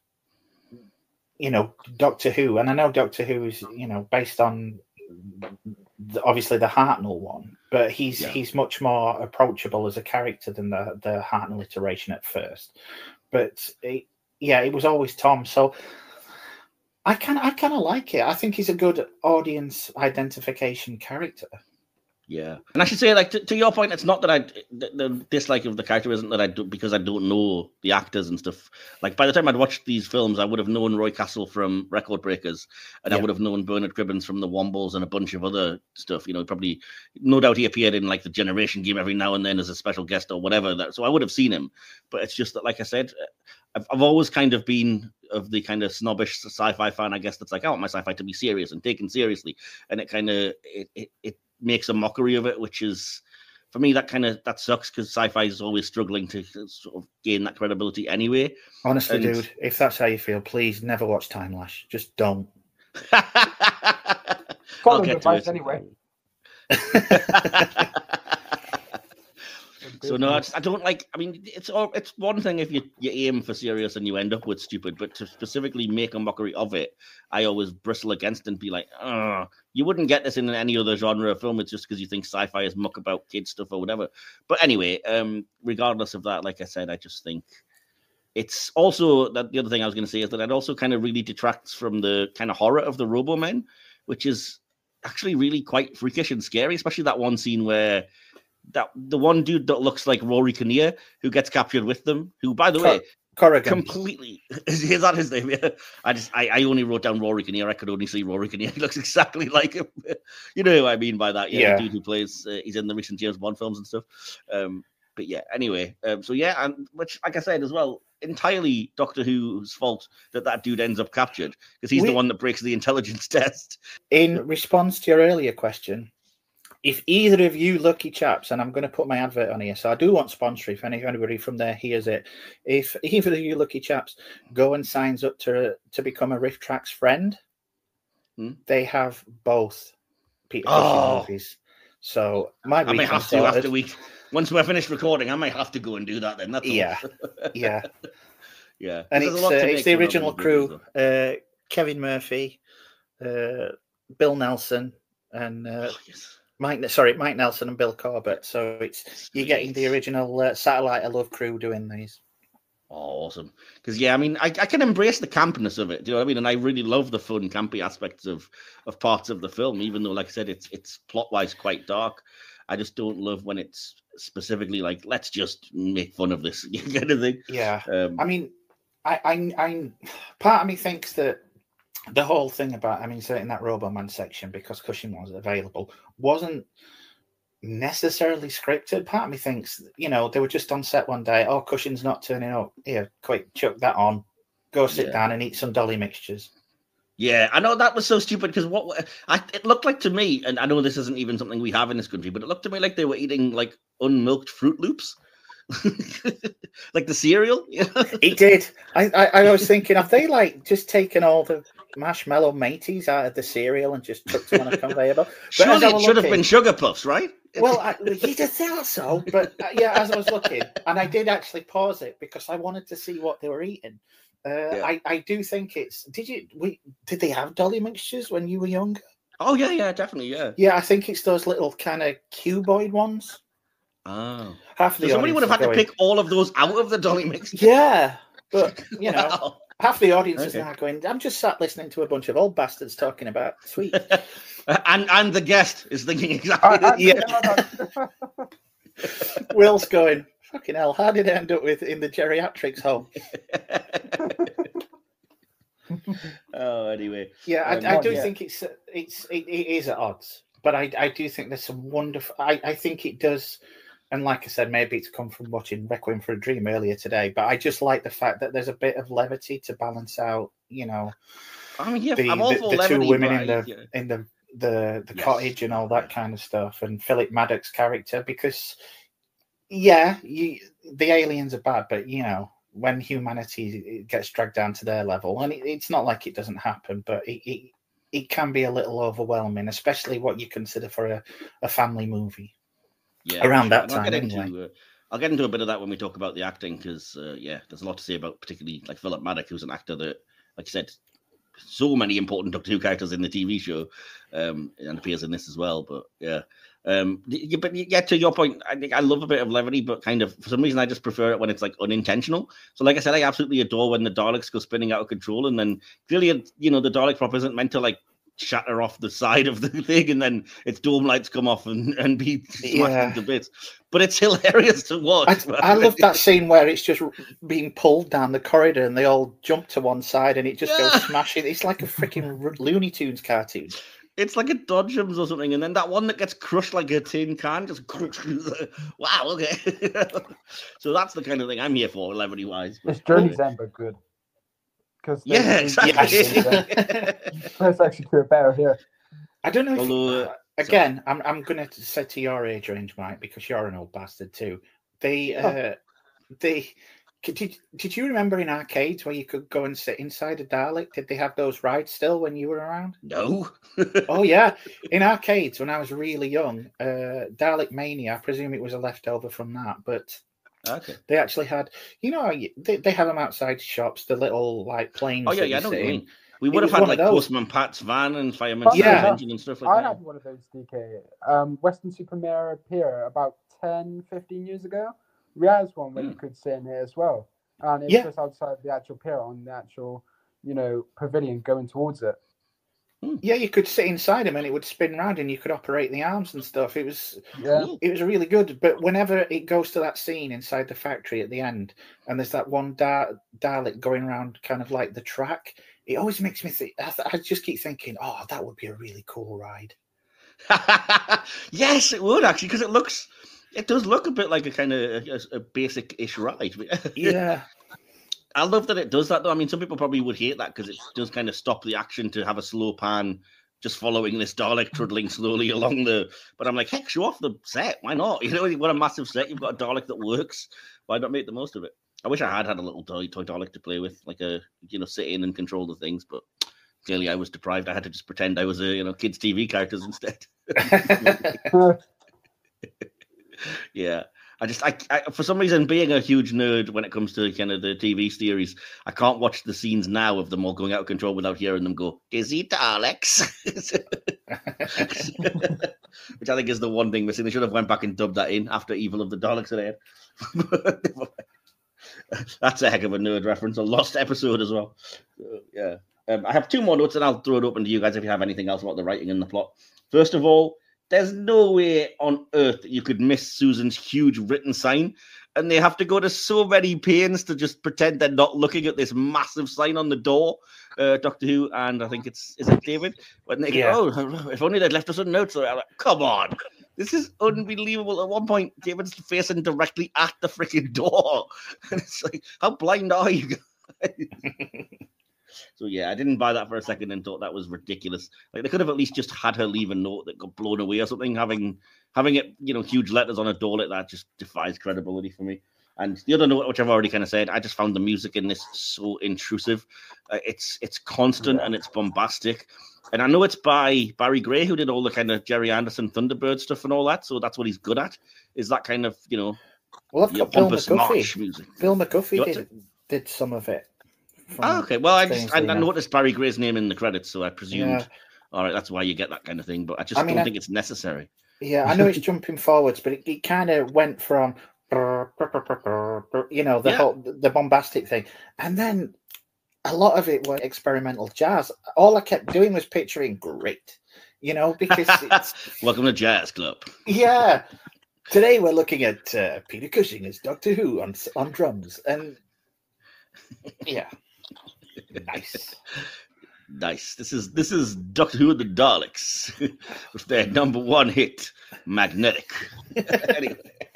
Doctor Who. And I know Doctor Who is based on obviously the Hartnell one, but he's much more approachable as a character than the Hartnell iteration at first. But it was always Tom. So I kind of like it. I think he's a good audience identification character. Yeah, and I should say, like to your point, it's not that the dislike of the character isn't that I do because I don't know the actors and stuff. Like by the time I'd watched these films, I would have known Roy Castle from Record Breakers, and I would have known Bernard Cribbins from The Wombles and a bunch of other stuff. Probably, no doubt, he appeared in like the Generation Game every now and then as a special guest or whatever. So I would have seen him, but it's just that, like I said, I've always kind of been of the kind of snobbish sci-fi fan, I guess. That's like, I want my sci-fi to be serious and taken seriously, and it kind of it makes a mockery of it, which is, for me, that sucks because sci-fi is always struggling to sort of gain that credibility anyway. Honestly, dude, if that's how you feel, please never watch Time Lash. Just don't. Follow the advice anyway. So no, I don't like. I mean, it's one thing if you aim for serious and you end up with stupid, but to specifically make a mockery of it, I always bristle against and be like, you wouldn't get this in any other genre of film. It's just because you think sci-fi is muck about kid stuff or whatever. But anyway, regardless of that, like I said, I just think it's also that the other thing I was going to say is that it also kind of really detracts from the kind of horror of the Robomen, which is actually really quite freakish and scary, especially that one scene where the one dude that looks like Rory Kinnear who gets captured with them, who, by the way, Corrigan. Completely is that his name? Yeah. I only wrote down Rory Kinnear. I could only see Rory Kinnear. He looks exactly like him. You know who I mean by that? Yeah, the dude who plays. He's in the recent James Bond films and stuff. But yeah, anyway, and which, like I said as well, entirely Doctor Who's fault that dude ends up captured because he's the one that breaks the intelligence test. In response to your earlier question, if either of you lucky chaps, and I'm going to put my advert on here, so I do want sponsor if anybody from there hears it. If either of you lucky chaps go and signs up to become a Riff Tracks friend, they have both Peter Cushing movies. So I may have to after once we're finished recording. I might have to go and do that then. That's all. Yeah. Yeah, and there's a lot to it's make the fun of original in these movies, crew: Kevin Murphy, Bill Nelson, and though. Oh, yes. Mike Nelson and Bill Corbett. So you're getting the Great. original Satellite of Love crew doing these. Oh, awesome. Because yeah, I mean, I can embrace the campiness of it. Do you know what I mean? And I really love the fun, campy aspects of parts of the film, even though, like I said, it's plot wise quite dark. I just don't love when it's specifically like, let's just make fun of this kind of thing. Yeah, I mean, I part of me thinks that the whole thing about inserting that Roboman section because Cushing wasn't available wasn't necessarily scripted. Part of me thinks, they were just on set one day. Oh, Cushing's not turning up. Here, quick, chuck that on. Go sit down and eat some dolly mixtures. Yeah, I know that was so stupid because it looked like to me, and I know this isn't even something we have in this country, but it looked to me like they were eating like unmilked Fruit Loops. Like the cereal. It did. I was thinking, have they like just taken all the marshmallow mateys out of the cereal and just chucked them on a conveyor belt? Surely it should have been Sugar Puffs, right? Well, you'd have thought so, but as I was looking, and I did actually pause it because I wanted to see what they were eating. I do think it's. Did they have dolly mixtures when you were younger? Oh yeah, definitely, yeah. Yeah, I think it's those little kind of cuboid ones. Oh, somebody would have had to pick all of those out of the dolly mix. Yeah, but Wow. half the audience is now going, I'm just sat listening to a bunch of old bastards talking about sweets. and the guest is thinking exactly Will's going, fucking hell, how did it end up in the geriatrics home? Oh, anyway. Yeah, I do think it is at odds, but I do think there's some wonderful. I think it does, and like I said, maybe it's come from watching Requiem for a Dream earlier today. But I just like the fact that there's a bit of levity to balance out. I mean, yeah, the two women in the cottage and all that kind of stuff, and Philip Maddox's character, because the aliens are bad, but when humanity gets dragged down to their level, and it's not like it doesn't happen, but it can be a little overwhelming, especially what you consider for a family movie. Yeah, around that time. I'll get into a bit of that when we talk about the acting, because there's a lot to say about particularly like Philip Maddox, who's an actor that, like I said, so many important Doctor Who characters in the TV show, and appears in this as well. But to your point, I think I love a bit of levity, but kind of for some reason I just prefer it when it's like unintentional. So, like I said, I absolutely adore when the Daleks go spinning out of control, and then clearly, the Dalek prop isn't meant to like shatter off the side of the thing, and then its dome lights come off and be smashed into bits. But it's hilarious to watch. I love that scene where it's just being pulled down the corridor and they all jump to one side and it just goes smashing. It's like a freaking Looney Tunes cartoon. It's like a Dodgems or something, and then that one that gets crushed like a tin can just wow, okay. So that's the kind of thing I'm here for, levity wise. It's Journey's End, but good. Exactly. Let's actually do it better here. I don't know if again, I'm going to say to your age range, Mike, because you're an old bastard too. Did you remember in arcades where you could go and sit inside a Dalek? Did they have those rides still when you were around? No. Oh yeah, in arcades when I was really young, Dalek Mania. I presume it was a leftover from that, but. Okay. They actually had, they have them outside shops, the little like planes. Oh yeah, I know what you mean. We would have had like Postman Pat's van and Fireman's engine and stuff like that. I had one of those, DK. Western Supermare Pier about 10, 15 years ago. We had one where you could sit in here as well. And it's just outside the actual pier on the actual, pavilion going towards it. Yeah, you could sit inside them and it would spin round and you could operate the arms and stuff. It was really good. But whenever it goes to that scene inside the factory at the end and there's that one Dalek going around kind of like the track, it always makes me think, I just keep thinking, oh, that would be a really cool ride. Yes, it would actually, because it does look a bit like a kind of a basic-ish ride. Yeah. I love that it does that, though. I mean, some people probably would hate that because it does kind of stop the action to have a slow pan just following this Dalek truddling slowly along the... But I'm like, heck, show off the set. Why not? You've got a massive set. You've got a Dalek that works. Why not make the most of it? I wish I had a little toy Dalek to play with, like sit in and control the things, but clearly I was deprived. I had to just pretend I was kids' TV characters instead. Yeah. I for some reason, being a huge nerd when it comes to kind of the TV series, I can't watch the scenes now of them all going out of control without hearing them go, "Dizzy Daleks," which I think is the one thing missing. They should have went back and dubbed that in after Evil of the Daleks had aired. That's a heck of a nerd reference. A lost episode as well. So, yeah. I have two more notes, and I'll throw it open to you guys if you have anything else about the writing and the plot. First of all, there's no way on earth that you could miss Susan's huge written sign, and they have to go to so many pains to just pretend they're not looking at this massive sign on the door. Doctor Who, and I think is it David? When they go, oh, if only they'd left us a note. So I'm like, come on. This is unbelievable. At one point, David's facing directly at the freaking door. And it's like, how blind are you guys? So, yeah, I didn't buy that for a second and thought that was ridiculous. Like, they could have at least just had her leave a note that got blown away or something. Having it, huge letters on a door like that just defies credibility for me. And the other note, which I've already kind of said, I just found the music in this so intrusive. It's constant and it's bombastic. And I know it's by Barry Gray, who did all the kind of Jerry Anderson Thunderbird stuff and all that. So that's what he's good at, is that kind of, Well, I've got Bill McGuffey. Music. Bill McGuffey did some of it. Oh, okay. Well, I noticed Barry Gray's name in the credits, so I presumed, all right, that's why you get that kind of thing. But I don't think it's necessary. Yeah, I know it's jumping forwards, but it kind of went from, the bombastic thing. And then a lot of it was experimental jazz. All I kept doing was picturing great, because it's... Welcome to Jazz Club. Yeah. Today we're looking at Peter Cushing as Doctor Who on drums. And yeah. Nice. This is Doctor Who and the Daleks with their number one hit, Magnetic. Anyway.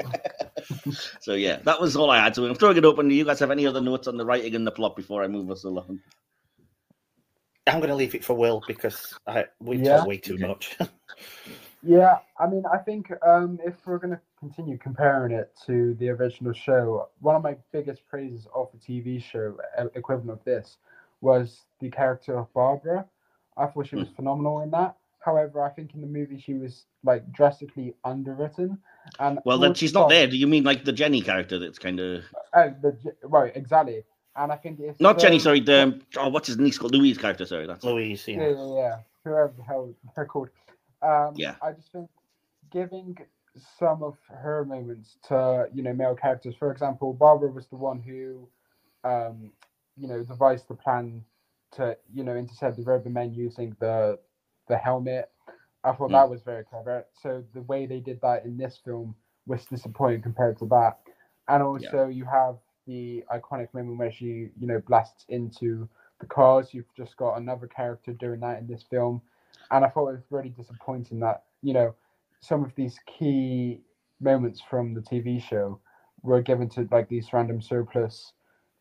So yeah, that was all I had. So I'm throwing it open. Do you guys have any other notes on the writing and the plot before I move us along? I'm going to leave it for Will because we've talked way too much. Yeah, I mean, I think if we're going to continue comparing it to the original show, one of my biggest praises of the TV show, equivalent of this, was the character of Barbara. I thought she was phenomenal in that. However, I think in the movie she was like drastically underwritten. And then she's not there. Do you mean like the Jenny character that's kind of... right, exactly. And I think it's... Not Jenny, sorry. What's his niece called? Louise character, sorry. That's Louise, yeah. Whoever the hell they're called. I just think giving some of her moments to, male characters. For example, Barbara was the one who, devised the plan to, intercept the Robomen using the helmet. I thought that was very clever. So the way they did that in this film was disappointing compared to that. And also you have the iconic moment where she, blasts into the cars. You've just got another character doing that in this film. And I thought it was really disappointing that, some of these key moments from the TV show were given to like these random surplus,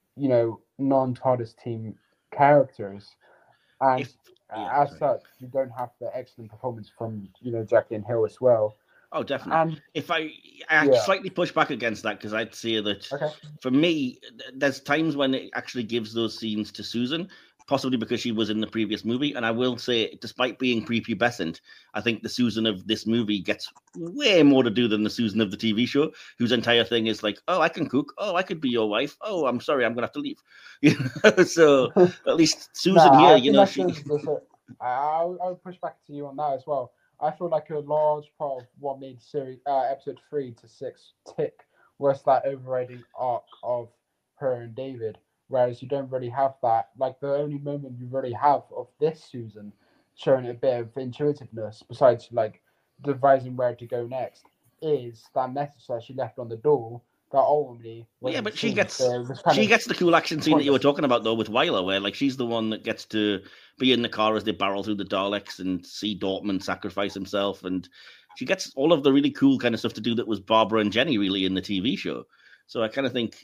non-TARDIS team characters. And as such, you don't have the excellent performance from, Jacqueline Hill as well. Oh, definitely. And if I slightly push back against that, because I'd say that for me, there's times when it actually gives those scenes to Susan, possibly because she was in the previous movie. And I will say, despite being prepubescent, I think the Susan of this movie gets way more to do than the Susan of the TV show, whose entire thing is like, oh, I can cook. Oh, I could be your wife. Oh, I'm sorry, I'm going to have to leave. So at least Susan here, I'll push back to you on that as well. I feel like a large part of what made series episode 3 to 6 tick was that overriding arc of her and David. Whereas you don't really have that. Like, the only moment you really have of this Susan showing a bit of intuitiveness, besides, like, devising where to go next, is that message that she left on the door that ultimately... but she gets the cool action scene that you were talking about, though, with Wyler, where, like, she's the one that gets to be in the car as they barrel through the Daleks and see Dortmund sacrifice himself, and she gets all of the really cool kind of stuff to do that was Barbara and Jenny, really, in the TV show. So I kind of think,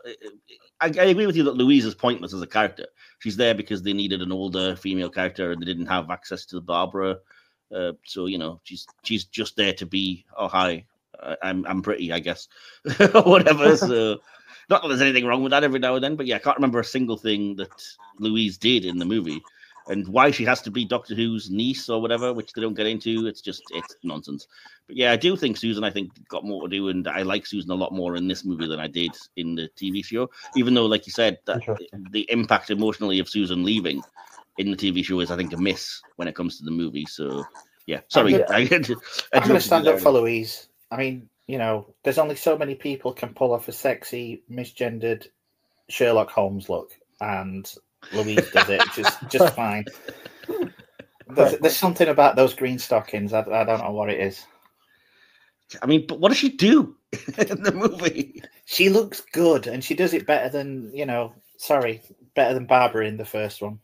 I agree with you that Louise is pointless as a character. She's there because they needed an older female character and they didn't have access to Barbara. So, she's just there to be, oh, hi, I'm pretty, I guess, or whatever. So not that there's anything wrong with that every now and then, but yeah, I can't remember a single thing that Louise did in the movie. and why she has to be Doctor Who's niece or whatever, which they don't get into. It's nonsense. But yeah, I do think Susan, got more to do, and I like Susan a lot more in this movie than I did in the TV show. Even though, like you said, that the impact emotionally of Susan leaving in the TV show is, I think, a miss when it comes to the movie. So yeah, sorry. I'm going to stand up for Louise. I mean, there's only so many people can pull off a sexy, misgendered Sherlock Holmes look, and Louise does it just fine. There's something about those green stockings. I don't know what it is. I mean, but what does she do in the movie? She looks good, and she does it better than better than Barbara in the first one.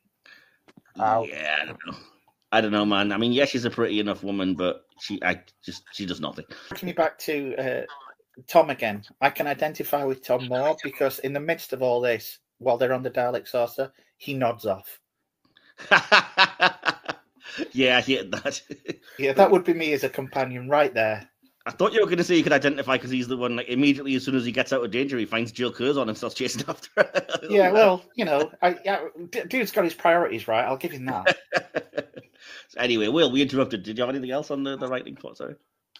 Yeah, I don't know, man. I mean, yeah, she's a pretty enough woman, but she does nothing. Taking me back to Tom again, I can identify with Tom more because in the midst of all this, while they're on the Dalek saucer, he nods off. Yeah, I hear that. Yeah, that would be me as a companion right there. I thought you were going to say you could identify because he's the one, like, immediately as soon as he gets out of danger, he finds Jill Curzon and starts chasing after her. Yeah, well, dude's got his priorities right. I'll give him that. So anyway, Will, we interrupted. Did you have anything else on the writing plot? Sorry.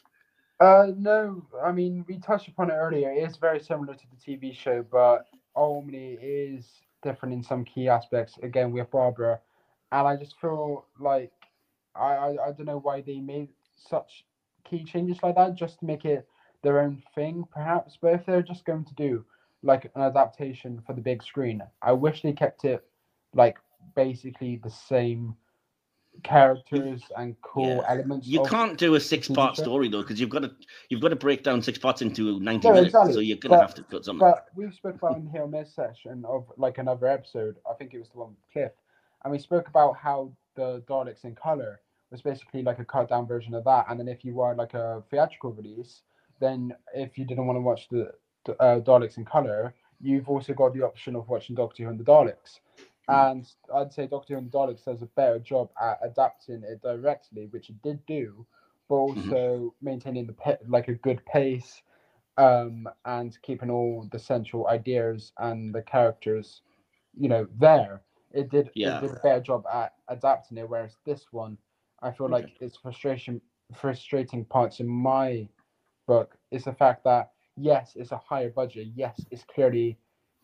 No, I mean, we touched upon it earlier. It is very similar to the TV show, but ultimately it is different in some key aspects. Again, with Barbara, and I just feel like I don't know why they made such key changes like that just to make it their own thing, perhaps. But if they're just going to do like an adaptation for the big screen, I wish they kept it like basically the same characters and cool elements. You can't do a 6-part story though, because you've got to break down 6 parts into 90 minutes. Exactly. So you're gonna have to cut something. But we've spoken about in the Hit or Miss session of like another episode. I think it was the one with Cliff, and we spoke about how the Daleks in color was basically like a cut down version of that. And then if you were like a theatrical release, then if you didn't want to watch the Daleks in color, you've also got the option of watching Doctor Who and the Daleks. And I'd say Doctor Who and the Daleks does a better job at adapting it directly, which it did do, but also maintaining a good pace, and keeping all the central ideas and the characters, there. It did a better job at adapting it, whereas this one, I feel like it's frustrating parts in my book is the fact that yes, it's a higher budget. Yes, it's clearly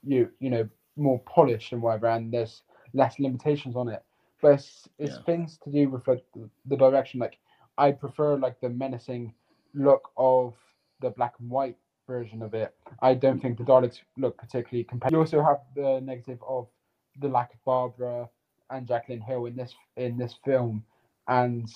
more polished and whatever, and there's less limitations on it. But it's things to do with the direction. Like I prefer like the menacing look of the black and white version of it. I don't think the Daleks look particularly compelling. You also have the negative of the lack of Barbara and Jacqueline Hill in this film. And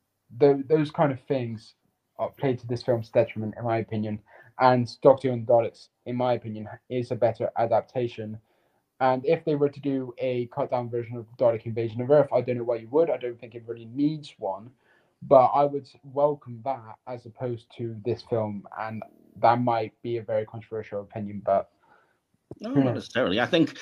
those kind of things are played to this film's detriment, in my opinion. And Doctor Who and Daleks, in my opinion, is a better adaptation. And if they were to do a cut-down version of Dalek Invasion of Earth, I don't know why you would. I don't think it really needs one. But I would welcome that as opposed to this film. And that might be a very controversial opinion, but... No, not necessarily. I think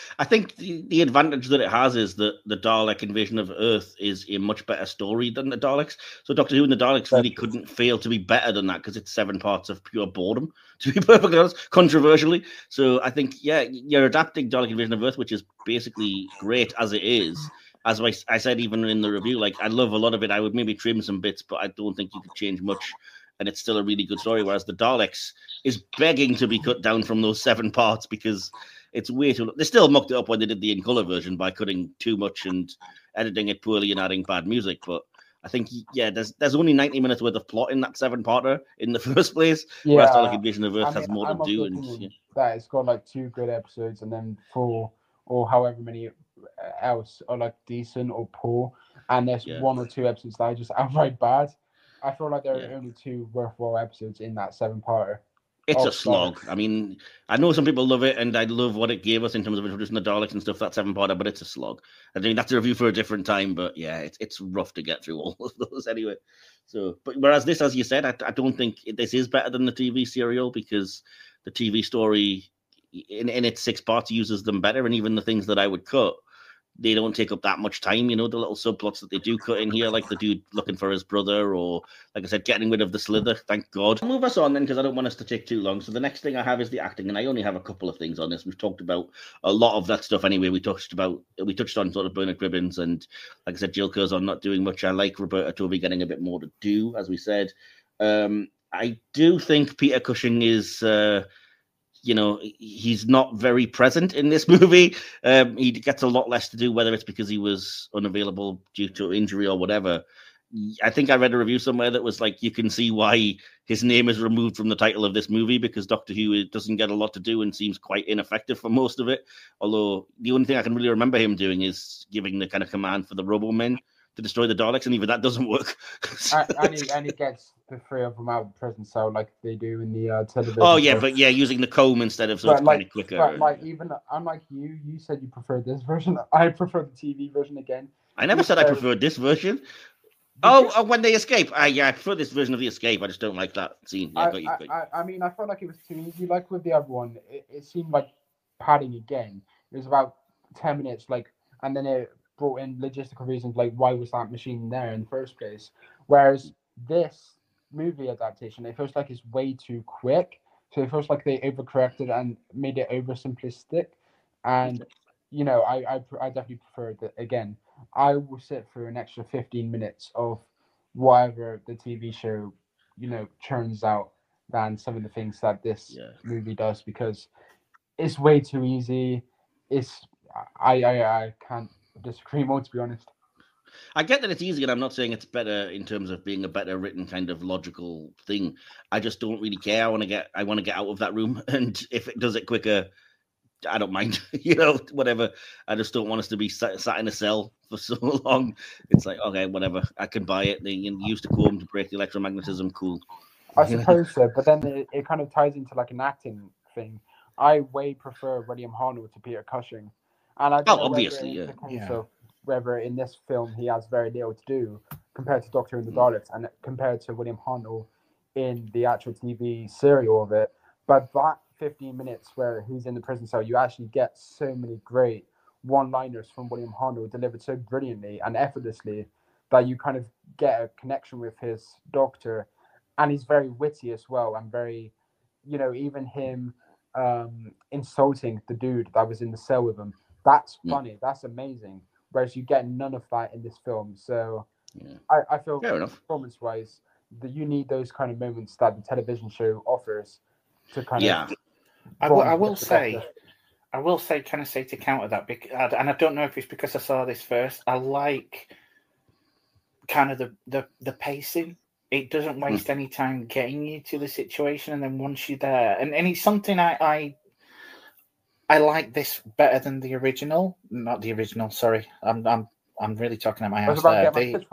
the advantage that it has is that the Dalek Invasion of Earth is a much better story than the Daleks. So Doctor Who and the Daleks really couldn't fail to be better than that because it's 7 parts of pure boredom, to be perfectly honest, controversially. So I think, you're adapting Dalek Invasion of Earth, which is basically great as it is. As I said, even in the review, like I love a lot of it. I would maybe trim some bits, but I don't think you could change much. And it's still a really good story, whereas the Daleks is begging to be cut down from those 7 parts because it's way too... They still mucked it up when they did the in-colour version by cutting too much and editing it poorly and adding bad music, but I think, there's only 90 minutes worth of plot in that 7-parter in the first place, whereas Dalek Invasion of Earth has more to do. And that it's got like 2 good episodes and then 4 or however many else are like decent or poor, and there's 1 or 2 episodes that are just outright bad. I feel like there are only 2 worthwhile episodes in that 7-parter. It's a slog. I mean, I know some people love it, and I love what it gave us in terms of introducing the Daleks and stuff, that 7-parter, but it's a slog. I think that's a review for a different time, but it's rough to get through all of those anyway. So, but whereas this, as you said, I don't think this is better than the TV serial because the TV story in its 6 parts uses them better, and even the things that I would cut, they don't take up that much time. You know, the little subplots that they do cut in here, like the dude looking for his brother, or like I said, getting rid of the Slither. Thank God. I'll move us on then, because I don't want us to take too long. So the next thing I have is the acting, and I only have a couple of things on this. We've talked about a lot of that stuff anyway. We touched on sort of Bernard Cribbins, and like I said, Jill Curzon not doing much. I like Roberta Toby getting a bit more to do, as we said. I do think Peter Cushing is. He's not very present in this movie. He gets a lot less to do, whether it's because he was unavailable due to injury or whatever. I think I read a review somewhere that was like, you can see why his name is removed from the title of this movie, because Doctor Who doesn't get a lot to do and seems quite ineffective for most of it. Although the only thing I can really remember him doing is giving the kind of command for the Robomen to destroy the Daleks, and even that doesn't work. and he gets the three of them out of the prison cell like they do in the television. Oh yeah, but using the comb instead of, so it's kind of quicker. But like, even unlike you said you preferred this version. I prefer the TV version again. I never said I preferred this version. Oh, when they escape. I prefer this version of the escape. I just don't like that scene. Yeah, I mean, I felt like it was too easy. Like with the other one, it seemed like padding again. It was about 10 minutes, and then it brought in logistical reasons, like why was that machine there in the first place? Whereas this movie adaptation, it feels like it's way too quick. So it feels like they overcorrected and made it oversimplistic. And I definitely prefer that. Again, I will sit for an extra 15 minutes of whatever the TV show, churns out than some of the things that this movie does, because it's way too easy. I can't disagree more, to be honest. I get that it's easy, and I'm not saying it's better in terms of being a better written kind of logical thing. I just don't really care. I want to get out of that room, and if it does it quicker, I don't mind. Whatever. I just don't want us to be sat in a cell for so long. It's like, okay, whatever. I can buy it. They use the comb to break the electromagnetism. Cool. I suppose so, but then it kind of ties into like an acting thing. I way prefer William Hartnell to Peter Cushing, and I don't know obviously, whether in this film he has very little to do compared to Doctor Who and the Daleks, and compared to William Hartnell in the actual TV serial of it. But that 15 minutes where he's in the prison cell, you actually get so many great one-liners from William Hartnell delivered so brilliantly and effortlessly that you kind of get a connection with his Doctor, and he's very witty as well, and very, even him insulting the dude that was in the cell with him, that's funny, that's amazing. Whereas you get none of that in this film. So I feel performance-wise that you need those kind of moments that the television show offers to kind of. I will say to counter that, and I don't know if it's because I saw this first, I like kind of the pacing. It doesn't waste any time getting you to the situation, and then once you're there, and it's something I like this better than the original. Not the original, sorry. I'm really talking at my house there.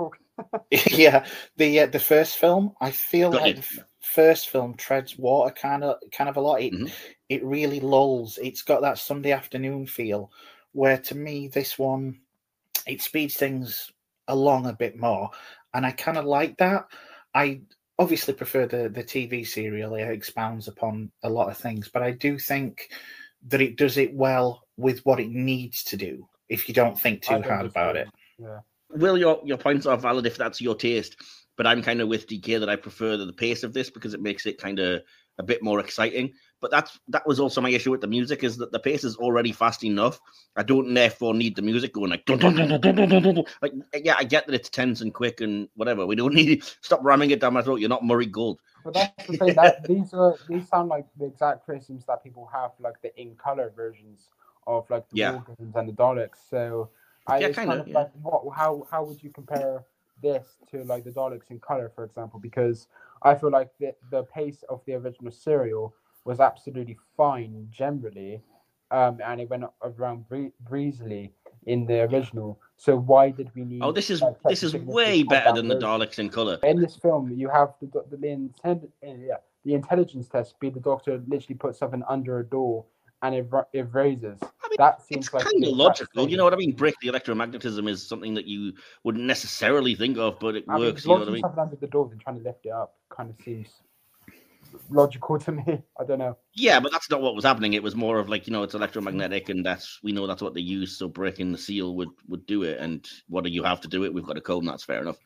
The first film. I feel like the first film treads water kind of a lot. It really lulls. It's got that Sunday afternoon feel, where to me this one, it speeds things along a bit more, and I kind of like that. I obviously prefer the TV serial. It expounds upon a lot of things, but I do think that it does it well with what it needs to do, if you don't think too hard about it. Yeah. Will, your points are valid if that's your taste, but I'm kind of with DK that I prefer the pace of this because it makes it kind of a bit more exciting. But that was also my issue with the music, is that the pace is already fast enough. I don't therefore need the music going like, dun, dun, dun, dun, dun, dun, dun. Like, yeah, I get that it's tense and quick and whatever. We don't need stop ramming it down my throat. You're not Murray Gold. But that's the thing. That these sound like the exact criticisms that people have, like the in color versions of like the Morgans and the Daleks. So like, how would you compare this to like the Daleks in color, for example? Because I feel like the pace of the original serial was absolutely fine generally, and it went around breezily in the original. So why did we need? Oh, this is way better than the Daleks in color. In this film, you have the intelligence test be the Doctor literally puts something under a door and it raises. I mean, that seems it's like kind of logical. You know what I mean? Break the electromagnetism is something that you wouldn't necessarily think of, but it works. You know what I mean? Something under the door and trying to lift it up kind of seems logical to me. I don't know. Yeah, but that's not what was happening. It was more of like, it's electromagnetic, and we know that's what they use. So breaking the seal would do it. And what do you have to do it? We've got a code, and that's fair enough.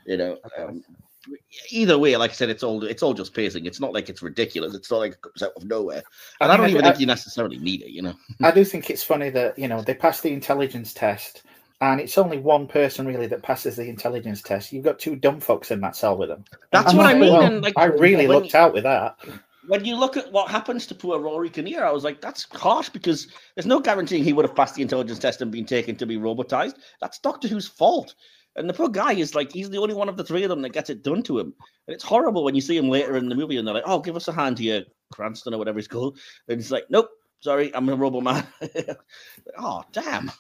Either way, like I said, it's all just pacing. It's not like it's ridiculous. It's not like it comes out of nowhere. And I don't even think you necessarily need it. I do think it's funny that they pass the intelligence test, and it's only one person really that passes the intelligence test. You've got two dumb fucks in that cell with them. That's what I mean. Well, and I really looked out with that. When you look at what happens to poor Rory Kinnear, I was like, that's harsh, because there's no guaranteeing he would have passed the intelligence test and been taken to be robotized. That's Doctor Who's fault. And the poor guy is like, he's the only one of the three of them that gets it done to him. And it's horrible when you see him later in the movie and they're like, oh, give us a hand here, Cranston or whatever he's called. And he's like, nope, sorry, I'm a robot man. Oh, damn.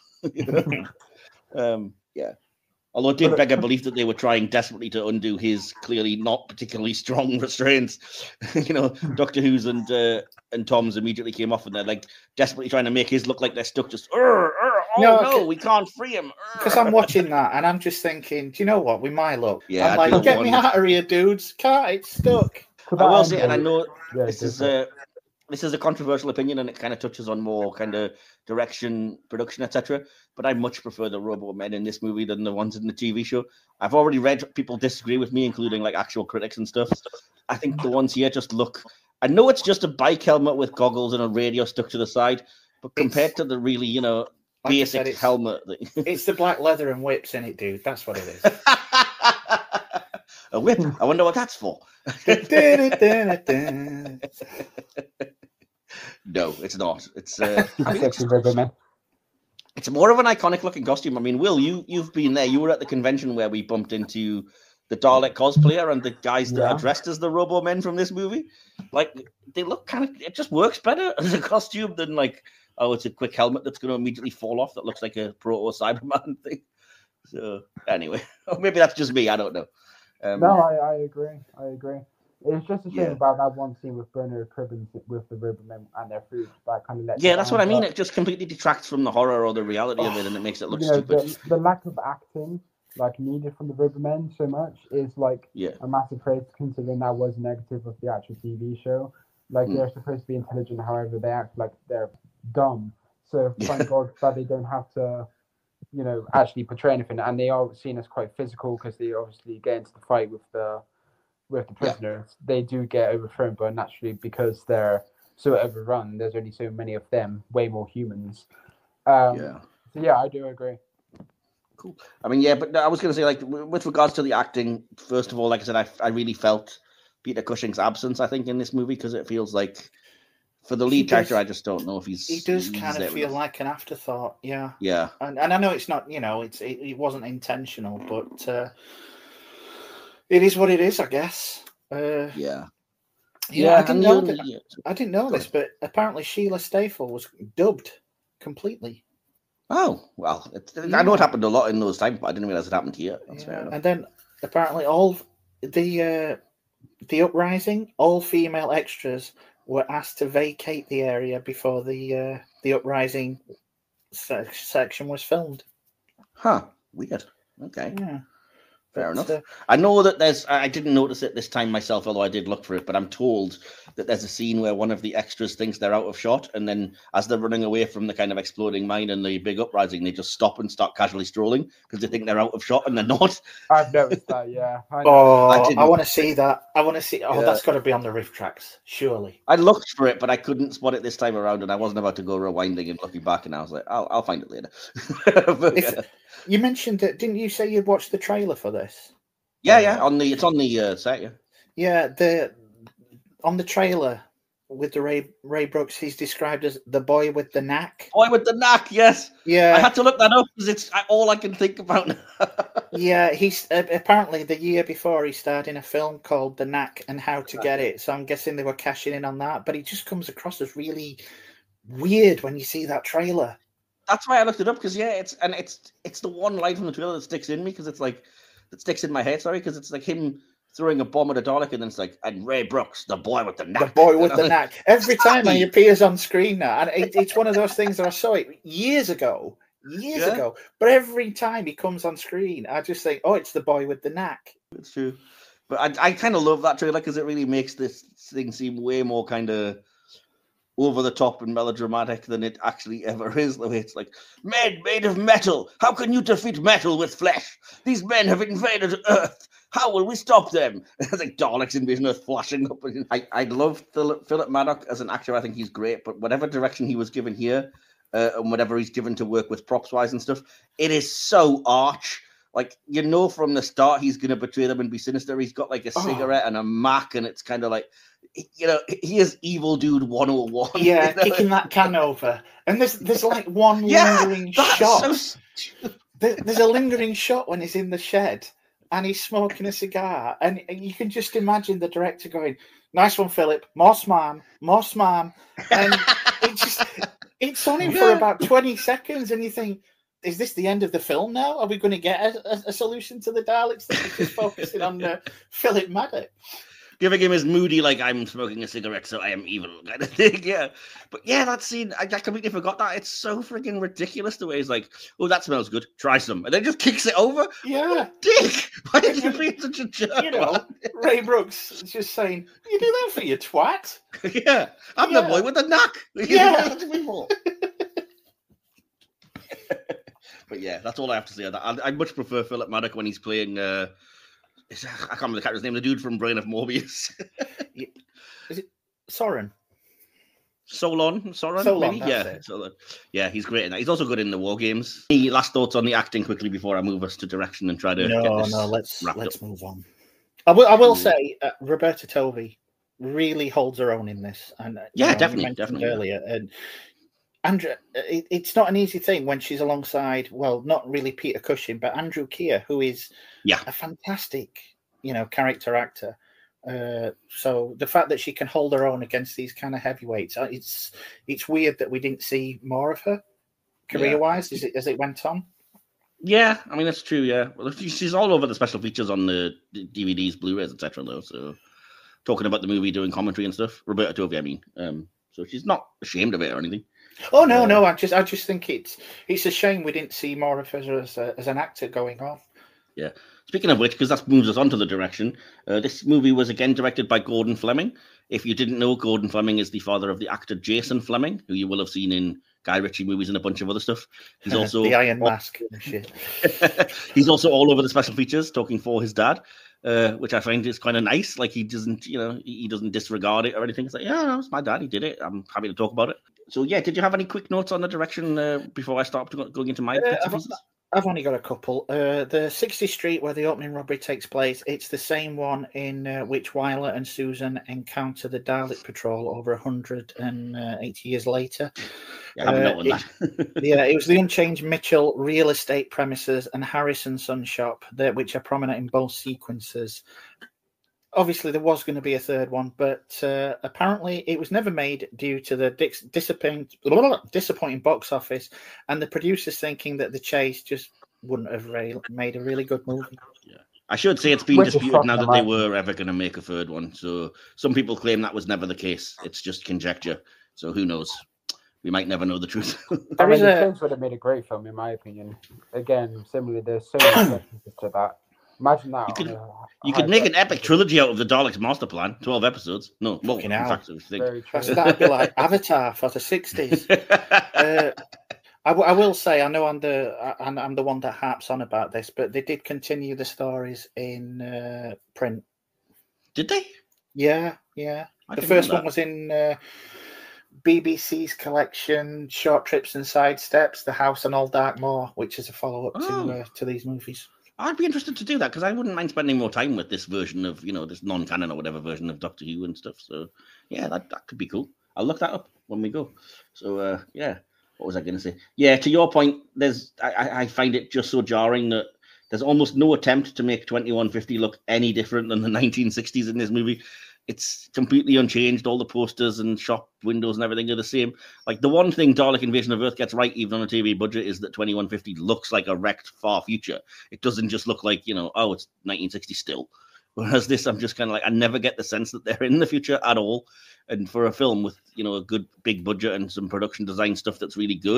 Yeah. Although it did beg a belief that they were trying desperately to undo his clearly not particularly strong restraints. Doctor Who's and Tom's immediately came off, and they're like desperately trying to make his look like they're stuck. Just no, we can't free him. Because I'm watching that and I'm just thinking, do you know what? We might look. Yeah, I'm like, get me out of here, dudes. It's stuck. I will say, and I know this is a controversial opinion, and it kind of touches on more kind of direction, production, etc. But I much prefer the Robo Men in this movie than the ones in the TV show. I've already read people disagree with me, including like actual critics and stuff. I think the ones here just look. I know it's just a bike helmet with goggles and a radio stuck to the side, but compared to the really, basic helmet, it's the black leather and whips in it, dude. That's what it is. A whip. I wonder what that's for. No, it's not. It's it's more of an iconic looking costume. I mean, Will, you've been there. You were at the convention where we bumped into the Dalek cosplayer and the guys that are dressed as the Robo Men from this movie. Like, they look it just works better as a costume than like, oh, it's a quick helmet that's going to immediately fall off that looks like a proto Cyberman thing. So anyway, maybe that's just me. I don't know. No, I agree. It's just a shame about that one scene with Bernard Cribbins with the Rubbermen and their food. That kind of that's what I mean. It just completely detracts from the horror or the reality of it, and it makes it look stupid. The lack of acting needed from the Rubbermen so much is a massive praise, considering that was negative of the actual TV show. They're supposed to be intelligent, however, they act like they're dumb. So thank God that they don't have to, actually portray anything. And they are seen as quite physical because they obviously get into the fight with the prisoners. They do get overthrown, but naturally because they're so overrun, there's only so many of them, way more humans. So I do agree. Cool. I mean, but I was going to say, with regards to the acting, first of all, like I said, I really felt Peter Cushing's absence, I think, in this movie, because it feels like, for the lead character, I just don't know if he's... He does kind of feel like an afterthought, yeah. Yeah. And I know it's not, it wasn't intentional, but it is what it is, I guess. Yeah, I didn't know this, but apparently Sheila Staffel was dubbed completely. Oh, well, I know it happened a lot in those times, but I didn't realize it happened here. That's fair enough. And then apparently all the Uprising, all female extras were asked to vacate the area before the Uprising section was filmed. Huh, weird. Okay. Yeah. Fair enough. I know that I didn't notice it this time myself, although I did look for it, but I'm told that there's a scene where one of the extras thinks they're out of shot, and then as they're running away from the kind of exploding mine and the big uprising, they just stop and start casually strolling because they think they're out of shot and they're not. I've noticed that, yeah. I want to see that. I want to see... that's got to be on the riff tracks, surely. I looked for it, but I couldn't spot it this time around, and I wasn't about to go rewinding and looking back, and I was like, I'll find it later. You mentioned that, didn't you say you'd watched the trailer for this? Yeah, it's on the set, yeah. Yeah, on the trailer with the Ray Brooks, he's described as the boy with the knack. Boy with the knack, yes. Yeah. I had to look that up because it's all I can think about. Yeah, he's apparently the year before he starred in a film called The Knack and How to Get It. So I'm guessing they were cashing in on that, but he just comes across as really weird when you see that trailer. That's why I looked it up, because it's the one line from the trailer that sticks in me, because it's like that sticks in my head. Sorry, because it's like him throwing a bomb at a Dalek, and then it's like, and Ray Brooks, the boy with the knack. The boy with the knack. Every time he appears on screen now, and it's one of those things that I saw it years ago, but every time he comes on screen, I just think, oh, it's the boy with the knack. It's true. But I kind of love that trailer because it really makes this thing seem way more kind of over the top and melodramatic than it actually ever is. The way it's like, men made of metal. How can you defeat metal with flesh? These men have invaded Earth. How will we stop them? It's like Daleks invasion Earth flashing up. I love Philip Maddock as an actor. I think he's great. But whatever direction he was given here, and whatever he's given to work with props wise and stuff, it is so arch. Like, you know, from the start, he's going to betray them and be sinister. He's got like a cigarette and a Mac, and it's kind of like, you know, he is evil dude 101. Yeah, you know? kicking that can over. And there's like one lingering shot. So... There's a lingering shot when he's in the shed and he's smoking a cigar. And you can just imagine the director going, "Nice one, Philip. More smam. And it's on him for about 20 seconds. And you think, is this the end of the film now? Are we going to get a solution to the Daleks? That is just focusing on Philip Maddock. Giving him his moody, like, I'm smoking a cigarette, so I am evil kind of thing. Yeah. But yeah, that scene, I completely forgot that. It's so freaking ridiculous the way he's like, oh, that smells good. Try some. And then just kicks it over. Yeah. What a dick. Why did you be such a jerk? You know, Ray Brooks is just saying, you do that for your twat. Yeah. I'm the boy with the knack. Yeah. But yeah, that's all I have to say on that. I much prefer Philip Maddock when he's playing... I can't remember the character's name. The dude from Brain of Morbius. Is it Soren? Soren, maybe? Yeah. Yeah, he's great in that. He's also good in the War Games. Any last thoughts on the acting quickly before I move us to direction and try to get this let's move on. I will say Roberta Tovey really holds her own in this. And definitely earlier. And Andrew, it's not an easy thing when she's alongside, well, not really Peter Cushing, but Andrew Keir, who is a fantastic, character actor. So the fact that she can hold her own against these kind of heavyweights, it's weird that we didn't see more of her career-wise as it went on. Yeah, I mean, that's true, yeah. Well, she's all over the special features on the DVDs, Blu-rays, etc. though, so talking about the movie, doing commentary and stuff. Roberta Tovey, I mean. So she's not ashamed of it or anything. Oh no! I just think it's a shame we didn't see more of her as an actor going on. Yeah. Speaking of which, because that moves us on to the direction, this movie was again directed by Gordon Fleming. If you didn't know, Gordon Fleming is the father of the actor Jason Fleming, who you will have seen in Guy Ritchie movies and a bunch of other stuff. He's also the Iron Mask and shit. He's also all over the special features, talking for his dad. Which I find is kind of nice. Like he doesn't, he doesn't disregard it or anything. It's like, yeah, no, it's my dad. He did it. I'm happy to talk about it. So yeah, did you have any quick notes on the direction before I start going into my? I've only got a couple. The 60th Street where the opening robbery takes place, it's the same one in which Wyler and Susan encounter the Dalek Patrol over 180 years later. Yeah, I haven't known that. Yeah, it was the Unchanged Mitchell real estate premises and Harrison Sun shop, which are prominent in both sequences. Obviously, there was going to be a third one, but apparently it was never made due to the disappointing box office and the producers thinking that The Chase just wouldn't have made a really good movie. Yeah. I should say it's been disputed now that they were ever going to make a third one. So some people claim that was never the case. It's just conjecture. So who knows? We might never know the truth. I mean, the films would have made a great film, in my opinion. Again, similarly, there's so many references to that. Imagine that. You could make an epic trilogy out of the Daleks Master Plan, 12 episodes. No, more. In fact, that'd be like Avatar for the 60s. I will say, I know I'm the one that harps on about this, but they did continue the stories in print. Did they? Yeah. The first one was in BBC's collection, Short Trips and Sidesteps, The House on Old Darkmoor, which is a follow-up to these movies. I'd be interested to do that because I wouldn't mind spending more time with this version of, this non-canon or whatever version of Doctor Who and stuff. So, yeah, that could be cool. I'll look that up when we go. So, yeah, what was I going to say? Yeah, to your point, I find it just so jarring that there's almost no attempt to make 2150 look any different than the 1960s in this movie. It's completely unchanged. All the posters and shop windows and everything are the same. Like, the one thing Dalek Invasion of Earth gets right, even on a TV budget, is that 2150 looks like a wrecked far future. It doesn't just look like, it's 1960 still. Whereas this, I'm just kind of like, I never get the sense that they're in the future at all. And for a film with, a good big budget and some production design stuff that's really good,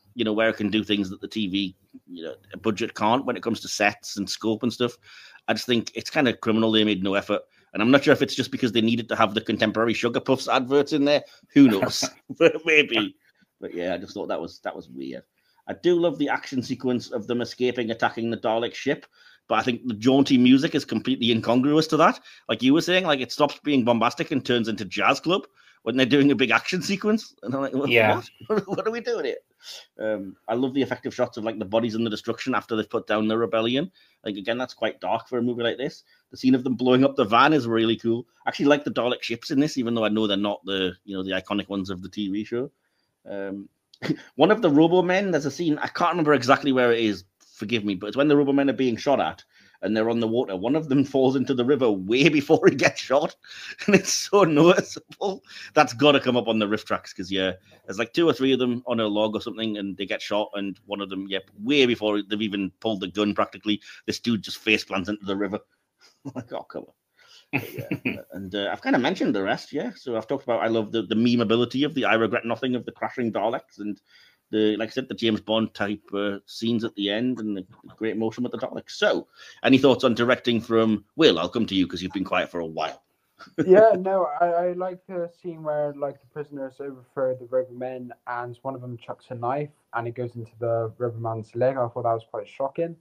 where it can do things that the TV, budget can't when it comes to sets and scope and stuff. I just think it's kind of criminal they made no effort. And I'm not sure if it's just because they needed to have the contemporary Sugar Puffs adverts in there. Who knows? Maybe. But yeah, I just thought that was weird. I do love the action sequence of them escaping, attacking the Dalek ship. But I think the jaunty music is completely incongruous to that. Like you were saying, like it stops being bombastic and turns into jazz club when they're doing a big action sequence. And I'm like, what are we doing here? I love the effective shots of like the bodies and the destruction after they've put down the rebellion. Like, again, that's quite dark for a movie like this. The scene of them blowing up the van is really cool. I actually like the Dalek ships in this, even though I know they're not the iconic ones of the TV show. One of the Robo-Men, there's a scene, I can't remember exactly where it is, forgive me, but it's when the Robo-Men are being shot at and they're on the water. One of them falls into the river way before he gets shot, and it's so noticeable. That's got to come up on the riff tracks because, there's like 2 or 3 of them on a log or something, and they get shot, and one of them, way before they've even pulled the gun practically, this dude just face plants into the river. Like, oh, come on. And I've kind of mentioned the rest, So I've talked about I love the memeability of the I regret nothing of the crashing Daleks and like I said, the James Bond type scenes at the end and the great motion with the Daleks. So, any thoughts on directing from Will? I'll come to you because you've been quiet for a while. I like the scene where like the prisoners overthrow the Robomen and one of them chucks a knife and it goes into the Roboman's leg. I thought that was quite shocking.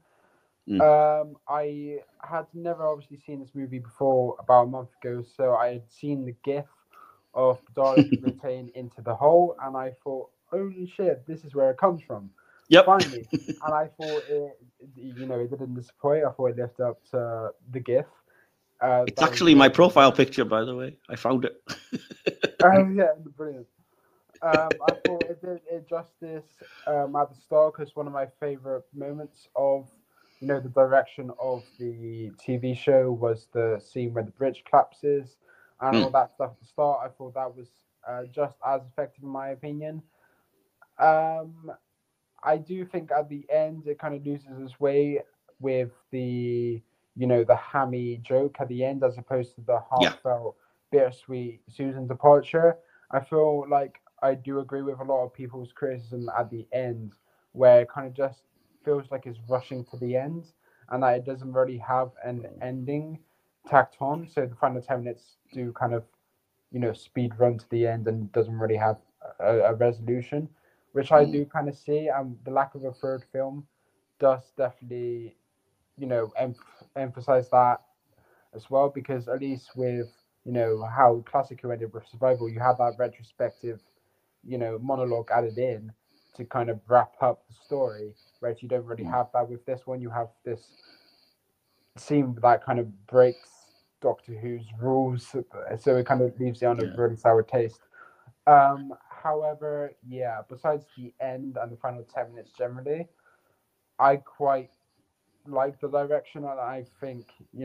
I had never obviously seen this movie before about a month ago, so I had seen the GIF of the Dalek rotating into the hole, and I thought, holy shit, this is where it comes from. Yep. Finally. And I thought it didn't disappoint. I thought it lived up to the GIF. It's actually my profile picture, by the way. I found it. Yeah, brilliant. I thought it did it justice at the start because one of my favorite moments of the direction of the TV show was the scene where the bridge collapses and all that stuff at the start. I thought that was just as effective in my opinion. I do think at the end it kind of loses its way with the the hammy joke at the end as opposed to the heartfelt, bittersweet Susan departure. I feel like I do agree with a lot of people's criticism at the end where it kind of just feels like it's rushing to the end and that it doesn't really have an ending tacked on. So the final 10 minutes do kind of, speed run to the end and doesn't really have a resolution, which I do kind of see. And the lack of a third film does definitely, emphasize that as well, because at least with, how Classic Who ended with Survival, you had that retrospective, monologue added in to kind of wrap up the story, whereas you don't really have that with this one. You have this scene that kind of breaks Doctor Who's rules, so it kind of leaves you on a really sour taste. However, besides the end and the final 10 minutes generally, I quite like the direction, and I think,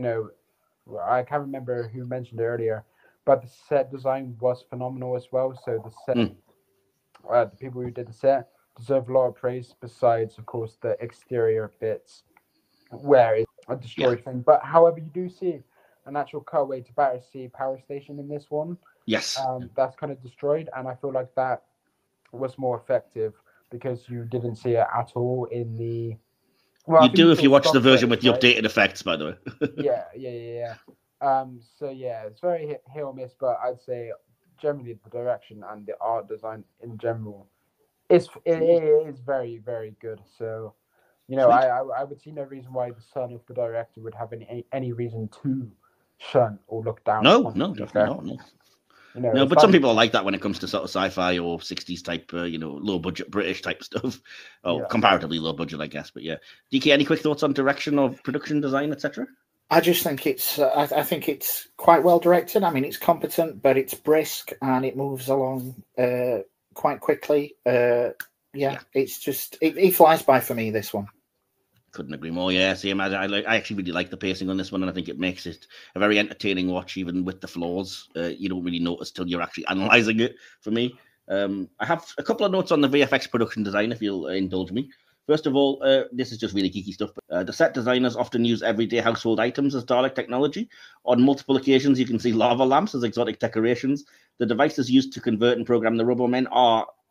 I can't remember who mentioned it earlier, but the set design was phenomenal as well. So the set, the people who did the set deserve a lot of praise, besides, of course, the exterior bits where it's a destroyed thing. But however, you do see an actual cutaway to Battersea Power Station in this one. Yes. That's kind of destroyed, and I feel like that was more effective because you didn't see it at all in the... you do if you watch the version with the updated effects, by the way. Yeah. So it's very hit or miss, but I'd say generally the direction and the art design in general it is very, very good. So, I would see no reason why the son of the director would have any reason to shun or look down. No, definitely not. No, but some people are like that when it comes to sort of sci-fi or 60s type, low budget British type stuff. Comparatively low budget, I guess. But yeah, DK, any quick thoughts on direction or production design, etc.? I just think it's. I think it's quite well directed. I mean, it's competent, but it's brisk and it moves along quite quickly. It's just it flies by for me. This one. Couldn't agree more. Yeah, same. I actually really like the pacing on this one, and I think it makes it a very entertaining watch, even with the flaws. You don't really notice till you're actually analysing it. For me, I have a couple of notes on the VFX production design, if you'll indulge me. First of all, this is just really geeky stuff. But, the set designers often use everyday household items as Dalek technology. On multiple occasions, you can see lava lamps as exotic decorations. The devices used to convert and program the Robomen are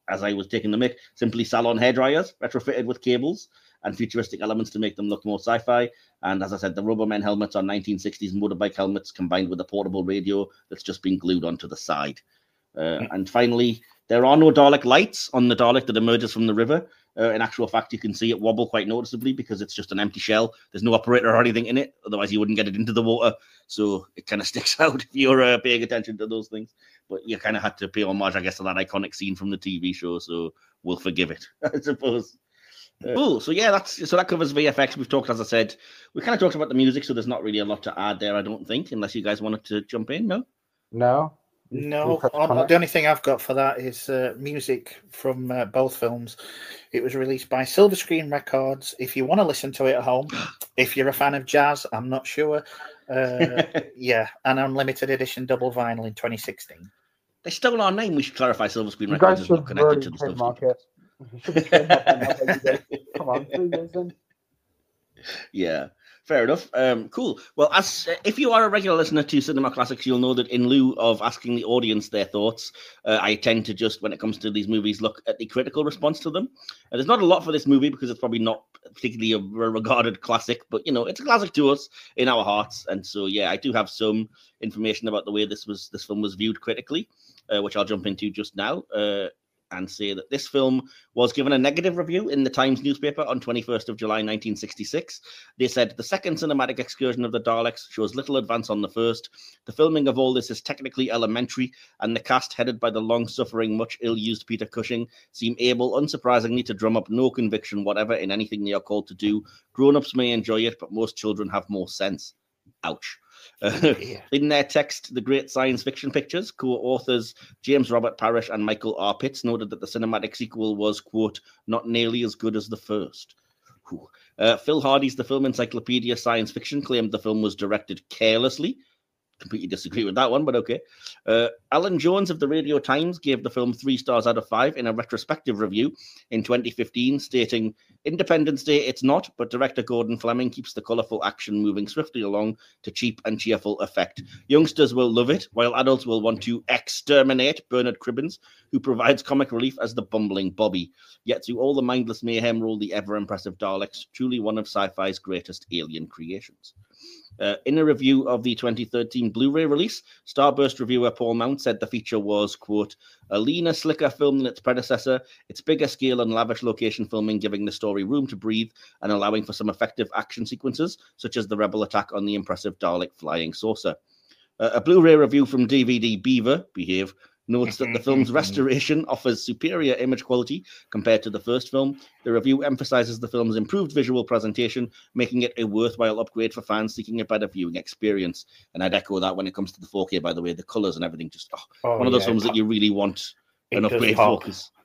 as I was taking the mic, simply salon hairdryers retrofitted with cables and futuristic elements to make them look more sci-fi. And as I said, the Rubbermen helmets are 1960s motorbike helmets combined with a portable radio that's just been glued onto the side. And finally, there are no Dalek lights on the Dalek that emerges from the river. In actual fact, you can see it wobble quite noticeably because it's just an empty shell. There's no operator or anything in it. Otherwise, you wouldn't get it into the water. So it kind of sticks out if you're paying attention to those things. But you kind of had to pay homage, I guess, to that iconic scene from the TV show. So we'll forgive it, I suppose. Cool. So yeah, that covers VFX. We've talked, as I said, we kind of talked about the music, so there's not really a lot to add there, I don't think, unless you guys wanted to jump in. No. The only thing I've got for that is music from both films. It was released by Silver Screen Records. If you want to listen to it at home, if you're a fan of jazz, I'm not sure. Yeah, an unlimited edition double vinyl in 2016. They stole our name. We should clarify Silver Screen Records is not connected to the trademark it. You should be trademarking. Come on, 3 years in. Yeah, fair enough. Cool. Well, as if you are a regular listener to Cinema Classics, you'll know that in lieu of asking the audience their thoughts, I tend to just, when it comes to these movies, look at the critical response to them. There's not a lot for this movie because it's probably not particularly a regarded classic, but it's a classic to us in our hearts. And so, yeah, I do have some information about the way this film was viewed critically, which I'll jump into just now. And say that this film was given a negative review in the Times newspaper on 21st of July, 1966. They said, the second cinematic excursion of the Daleks shows little advance on the first. The filming of all this is technically elementary, and the cast, headed by the long-suffering, much ill-used Peter Cushing, seem able, unsurprisingly, to drum up no conviction whatever in anything they are called to do. Grown-ups may enjoy it, but most children have more sense. Ouch. In their text, The Great Science Fiction Pictures, co-authors James Robert Parrish and Michael R. Pitts noted that the cinematic sequel was, quote, not nearly as good as the first. Phil Hardy's The Film Encyclopedia Science Fiction claimed the film was directed carelessly. Completely disagree with that one, but okay. Alan Jones of the Radio Times gave the film 3 stars out of 5 in a retrospective review in 2015, stating, Independence Day it's not, but director Gordon Fleming keeps the colourful action moving swiftly along to cheap and cheerful effect. Youngsters will love it, while adults will want to exterminate Bernard Cribbins, who provides comic relief as the bumbling Bobby. Yet through all the mindless mayhem roll the ever-impressive Daleks, truly one of sci-fi's greatest alien creations. In a review of the 2013 Blu-ray release, Starburst reviewer Paul Mount said the feature was, quote, a leaner, slicker film than its predecessor, its bigger scale and lavish location filming giving the story room to breathe and allowing for some effective action sequences, such as the rebel attack on the impressive Dalek flying saucer. A Blu-ray review from DVD Beaver, Behave, notes that the film's restoration offers superior image quality compared to the first film. The review emphasizes the film's improved visual presentation, making it a worthwhile upgrade for fans seeking a better viewing experience. And I'd echo that when it comes to the 4K, by the way, the colors and everything, just one of those films that you really want an upgrade for.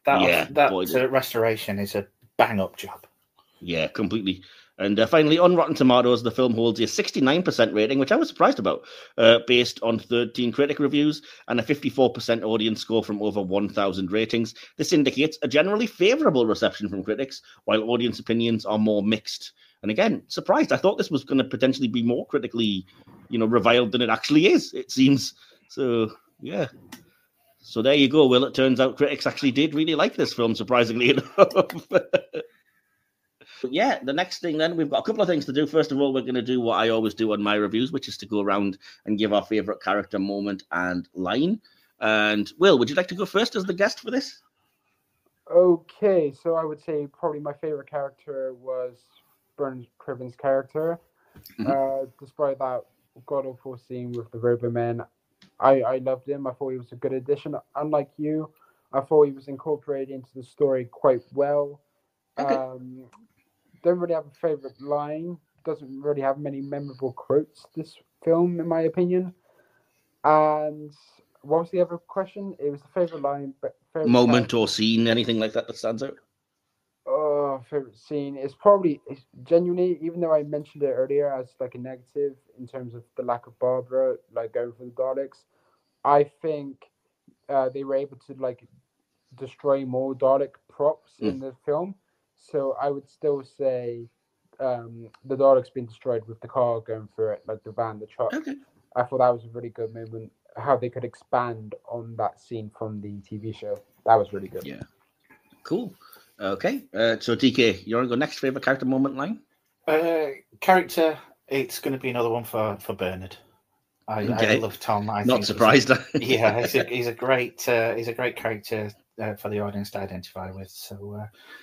That restoration is a bang-up job. Yeah, completely. And finally, on Rotten Tomatoes, the film holds a 69% rating, which I was surprised about, based on 13 critic reviews and a 54% audience score from over 1,000 ratings. This indicates a generally favourable reception from critics, while audience opinions are more mixed. And again, surprised. I thought this was going to potentially be more critically, reviled than it actually is, it seems. So, yeah. So there you go, Will. It turns out critics actually did really like this film, surprisingly enough. Yeah, the next thing then, we've got a couple of things to do. First of all, we're going to do what I always do on my reviews, which is to go around and give our favourite character, moment, and line. And Will, would you like to go first as the guest for this? Okay, so I would say probably my favourite character was Bernard Cribbins' character. Mm-hmm. Despite that god-awful scene with the Robomen, I loved him. I thought he was a good addition. Unlike you, I thought he was incorporated into the story quite well. Okay. Don't really have a favorite line. Doesn't really have many memorable quotes, this film, in my opinion. And what was the other question? It was the favorite line, but favorite moment or scene, anything like that stands out? Oh, favorite scene. It's genuinely, even though I mentioned it earlier as like a negative in terms of the lack of Barbara, like going for the Daleks, I think they were able to like destroy more Dalek props in the film. So I would still say the Daleks being destroyed with the car going through it, like the van, the truck. Okay. I thought that was a really good moment, how they could expand on that scene from the TV show. That was really good. Yeah. Cool. Okay. So DK, you want to go next? Favorite character moment line? Character. It's going to be another one for Bernard. I love Tom. Not surprised. He's a great character for the audience to identify with. So,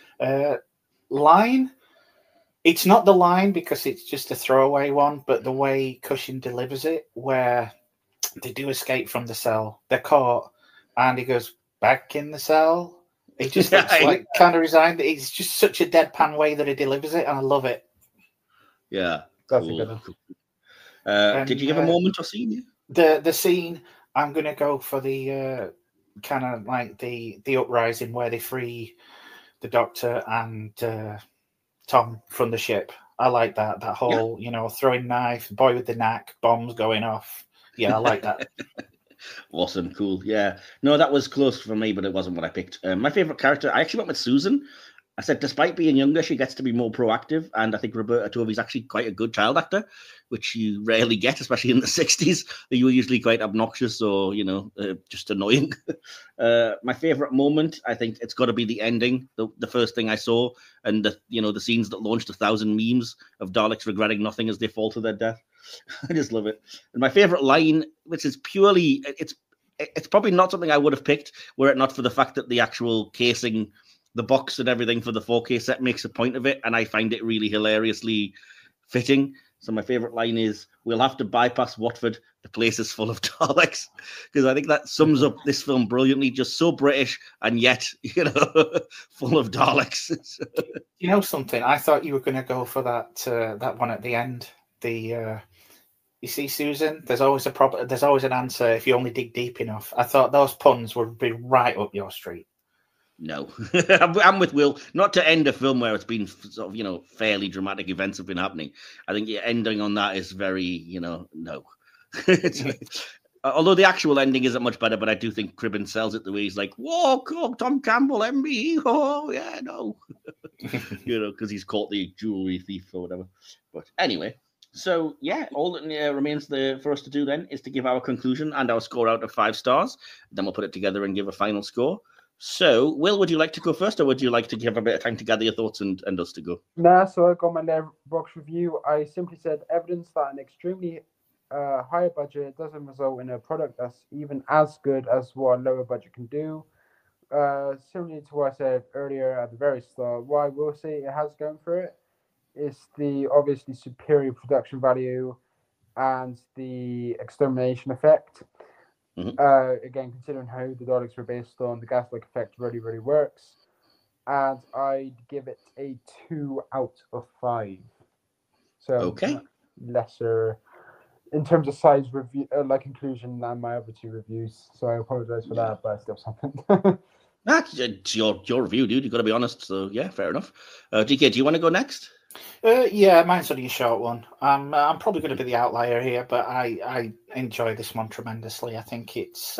line. It's not the line because it's just a throwaway one, but the way Cushing delivers it, where they do escape from the cell, they're caught, and he goes back in the cell. He just looks like kind of resigned. It's just such a deadpan way that he delivers it, and I love it. Yeah, that's cool. A good one. Did you give a moment or scene? The scene, I'm going to go for the kind of like the uprising where they free the Doctor and Tom from the ship. I like that whole, throwing knife, boy with the knack, bombs going off. Yeah, I like that. Awesome, cool. Yeah, no, that was close for me, but it wasn't what I picked. My favorite character, I actually went with Susan. I said, despite being younger, she gets to be more proactive, and I think Roberta Tovey's actually quite a good child actor, which you rarely get, especially in the 60s. They were usually quite obnoxious or, just annoying. My favorite moment, I think it's got to be the ending, the first thing I saw, and the scenes that launched 1,000 memes of Daleks regretting nothing as they fall to their death. I just love it. And my favorite line, which is purely, it's probably not something I would have picked were it not for the fact that the actual casing, the box and everything for the 4K set makes a point of it, and I find it really hilariously fitting. So my favorite line is, "We'll have to bypass Watford. The place is full of Daleks," because I think that sums up this film brilliantly. Just so British and yet, full of Daleks. You know something? I thought you were going to go for that one at the end. You see, Susan, there's always an answer if you only dig deep enough. I thought those puns would be right up your street. No, I'm with Will. Not to end a film where it's been sort of, fairly dramatic events have been happening. I think your ending on that is very, no. Although the actual ending isn't much better, but I do think Cribbin sells it the way he's like, "Whoa, Tom Campbell, MBE, oh yeah, no," because he's caught the jewelry thief or whatever. But anyway. So, yeah, all that remains for us to do then is to give our conclusion and our score out of 5 stars. Then we'll put it together and give a final score. So, Will, would you like to go first, or would you like to give a bit of time to gather your thoughts and us to go? Nah, so I got my Letterboxd review. I simply said evidence that an extremely higher budget doesn't result in a product that's even as good as what a lower budget can do. Similarly to what I said earlier at the very start, what I will say it has going for it is the obviously superior production value and the extermination effect. Mm-hmm. Again, considering how the Daleks were based on, the gas-like effect really, really works. And I'd give it a 2 out of 5. So okay, lesser in terms of size review, conclusion than my other 2 reviews. So I apologize for that, but still something. That's your review, dude. You've got to be honest. So yeah, fair enough. DK, do you want to go next? Yeah, mine's only a short one. I'm probably going to be the outlier here, but I enjoy this one tremendously. I think it's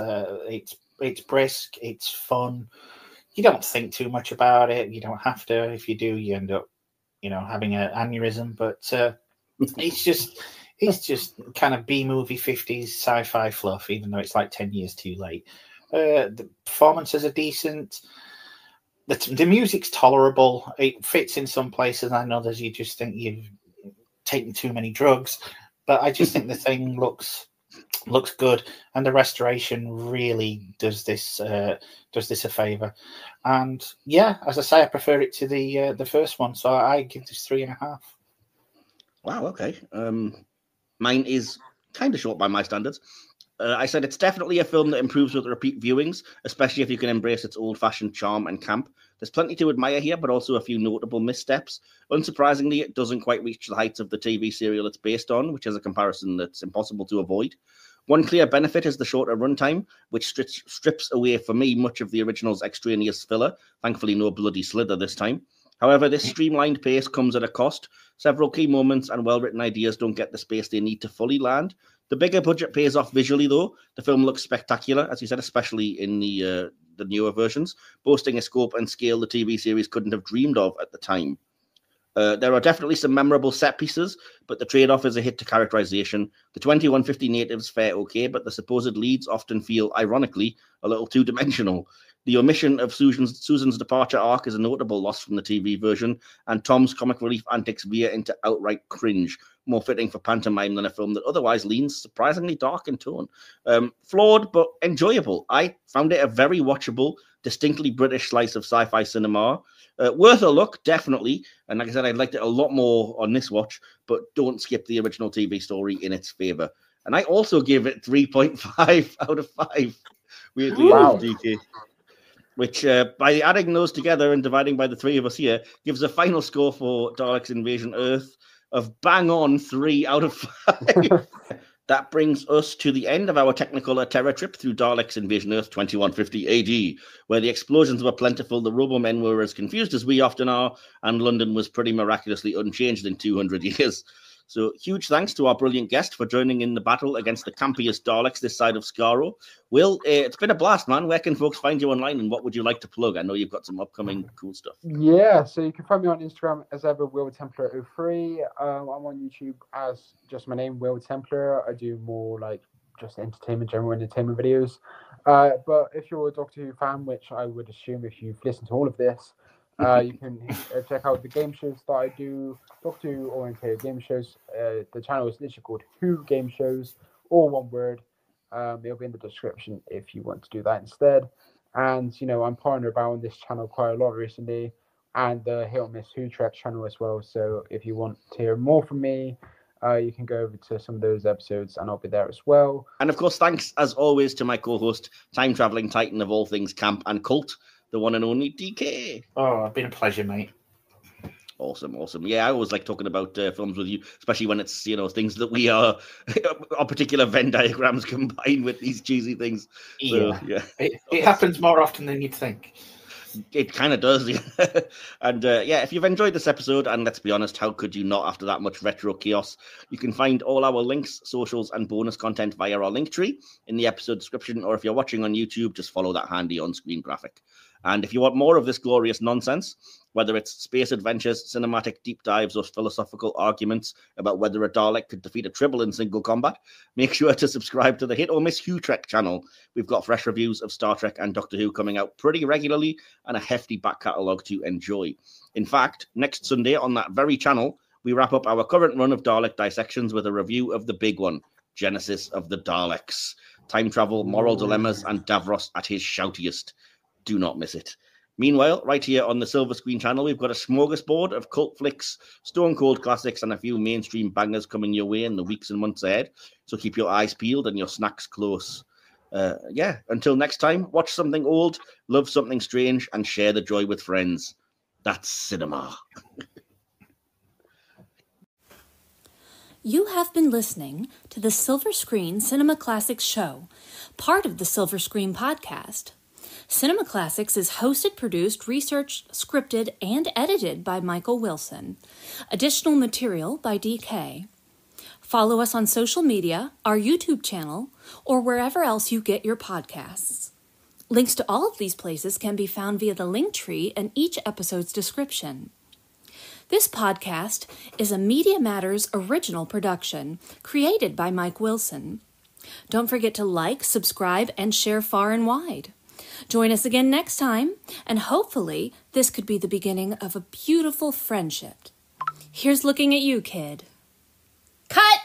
brisk, it's fun. You don't think too much about it. You don't have to. If you do, you end up, having an aneurysm. But it's just kind of B-movie 50s sci-fi fluff, even though it's like 10 years too late. The performances are decent. The music's tolerable. It fits in some places, and others you just think you've taken too many drugs. But I just think the thing looks good, and the restoration really does this a favour. And yeah, as I say, I prefer it to the first one, so I give this 3.5. Wow. Okay. Mine is kind of short by my standards. I said it's definitely a film that improves with repeat viewings, especially if you can embrace its old-fashioned charm and camp. There's plenty to admire here, but also a few notable missteps. Unsurprisingly, it doesn't quite reach the heights of the TV serial it's based on, which is a comparison that's impossible to avoid. One clear benefit is the shorter runtime, which strips away, for me, much of the original's extraneous filler. Thankfully, no bloody slither this time. However, this streamlined pace comes at a cost. Several key moments and well-written ideas don't get the space they need to fully land. The bigger budget pays off visually, though. The film looks spectacular, as you said, especially in the newer versions, boasting a scope and scale the TV series couldn't have dreamed of at the time. There are definitely some memorable set pieces, but the trade-off is a hit to characterization. The 2150 natives fare okay, but the supposed leads often feel, ironically, a little two-dimensional. The omission of Susan's departure arc is a notable loss from the TV version, and Tom's comic relief antics veer into outright cringe, more fitting for pantomime than a film that otherwise leans surprisingly dark in tone. Flawed, but enjoyable. I found it a very watchable, distinctly British slice of sci-fi cinema. Worth a look, definitely. And like I said, I liked it a lot more on this watch, but don't skip the original TV story in its favour. And I also give it 3.5 out of 5. Weirdly enough, DK. Which, by adding those together and dividing by the three of us here, gives a final score for Daleks Invasion Earth of bang on 3 out of 5. That brings us to the end of our Technicolor terror trip through Daleks Invasion Earth 2150 AD, where the explosions were plentiful, the Robomen were as confused as we often are, and London was pretty miraculously unchanged in 200 years. So huge thanks to our brilliant guest for joining in the battle against the campiest Daleks this side of Skaro. Will, it's been a blast, man. Where can folks find you online, and what would you like to plug? I know you've got some upcoming cool stuff. Yeah, so you can find me on Instagram as ever, Will Templar 03. I'm on YouTube as just my name, Will Templar. I do more like just general entertainment videos. But if you're a Doctor Who fan, which I would assume if you've listened to all of this, you can check out the game shows that I do, Doctor Who oriented game shows. The channel is literally called Who Game Shows, all one word. It'll be in the description if you want to do that instead. And, you know, I'm partnered about on this channel quite a lot recently, and the Hit or Miss Who Trek channel as well. So if you want to hear more from me, you can go over to some of those episodes and I'll be there as well. And of course, thanks as always to my co-host, time-traveling titan of all things camp and cult, the one and only DK. Oh, it's been a pleasure, mate. Awesome. Yeah, I always like talking about films with you, especially when it's, you know, things that we are, our particular Venn diagrams combined with these cheesy things. Yeah, so, yeah. It happens more often than you'd think. It kind of does, yeah. And yeah, if you've enjoyed this episode, and let's be honest, how could you not after that much retro chaos? You can find all our links, socials, and bonus content via our link tree in the episode description, or if you're watching on YouTube, just follow that handy on-screen graphic. And if you want more of this glorious nonsense, whether it's space adventures, cinematic deep dives, or philosophical arguments about whether a Dalek could defeat a Tribble in single combat, make sure to subscribe to the Hit or Miss Who Trek channel. We've got fresh reviews of Star Trek and Doctor Who coming out pretty regularly, and a hefty back catalogue to enjoy. In fact, next Sunday on that very channel, we wrap up our current run of Dalek dissections with a review of the big one, Genesis of the Daleks. Time travel, moral dilemmas, and Davros at his shoutiest. Do not miss it. Meanwhile, right here on the Silver Screen channel, we've got a smorgasbord of cult flicks, stone cold classics, and a few mainstream bangers coming your way in the weeks and months ahead. So keep your eyes peeled and your snacks close. Yeah, until next time, watch something old, love something strange, and share the joy with friends. That's cinema. You have been listening to the Silver Screen Cinema Classics Show, part of the Silver Screen Podcast. Cinema Classics is hosted, produced, researched, scripted, and edited by Michael Wilson. Additional material by DK. Follow us on social media, our YouTube channel, or wherever else you get your podcasts. Links to all of these places can be found via the link tree in each episode's description. This podcast is a Media Matters original production created by Mike Wilson. Don't forget to like, subscribe, and share far and wide. Join us again next time, and hopefully this could be the beginning of a beautiful friendship. Here's looking at you, kid. Cut!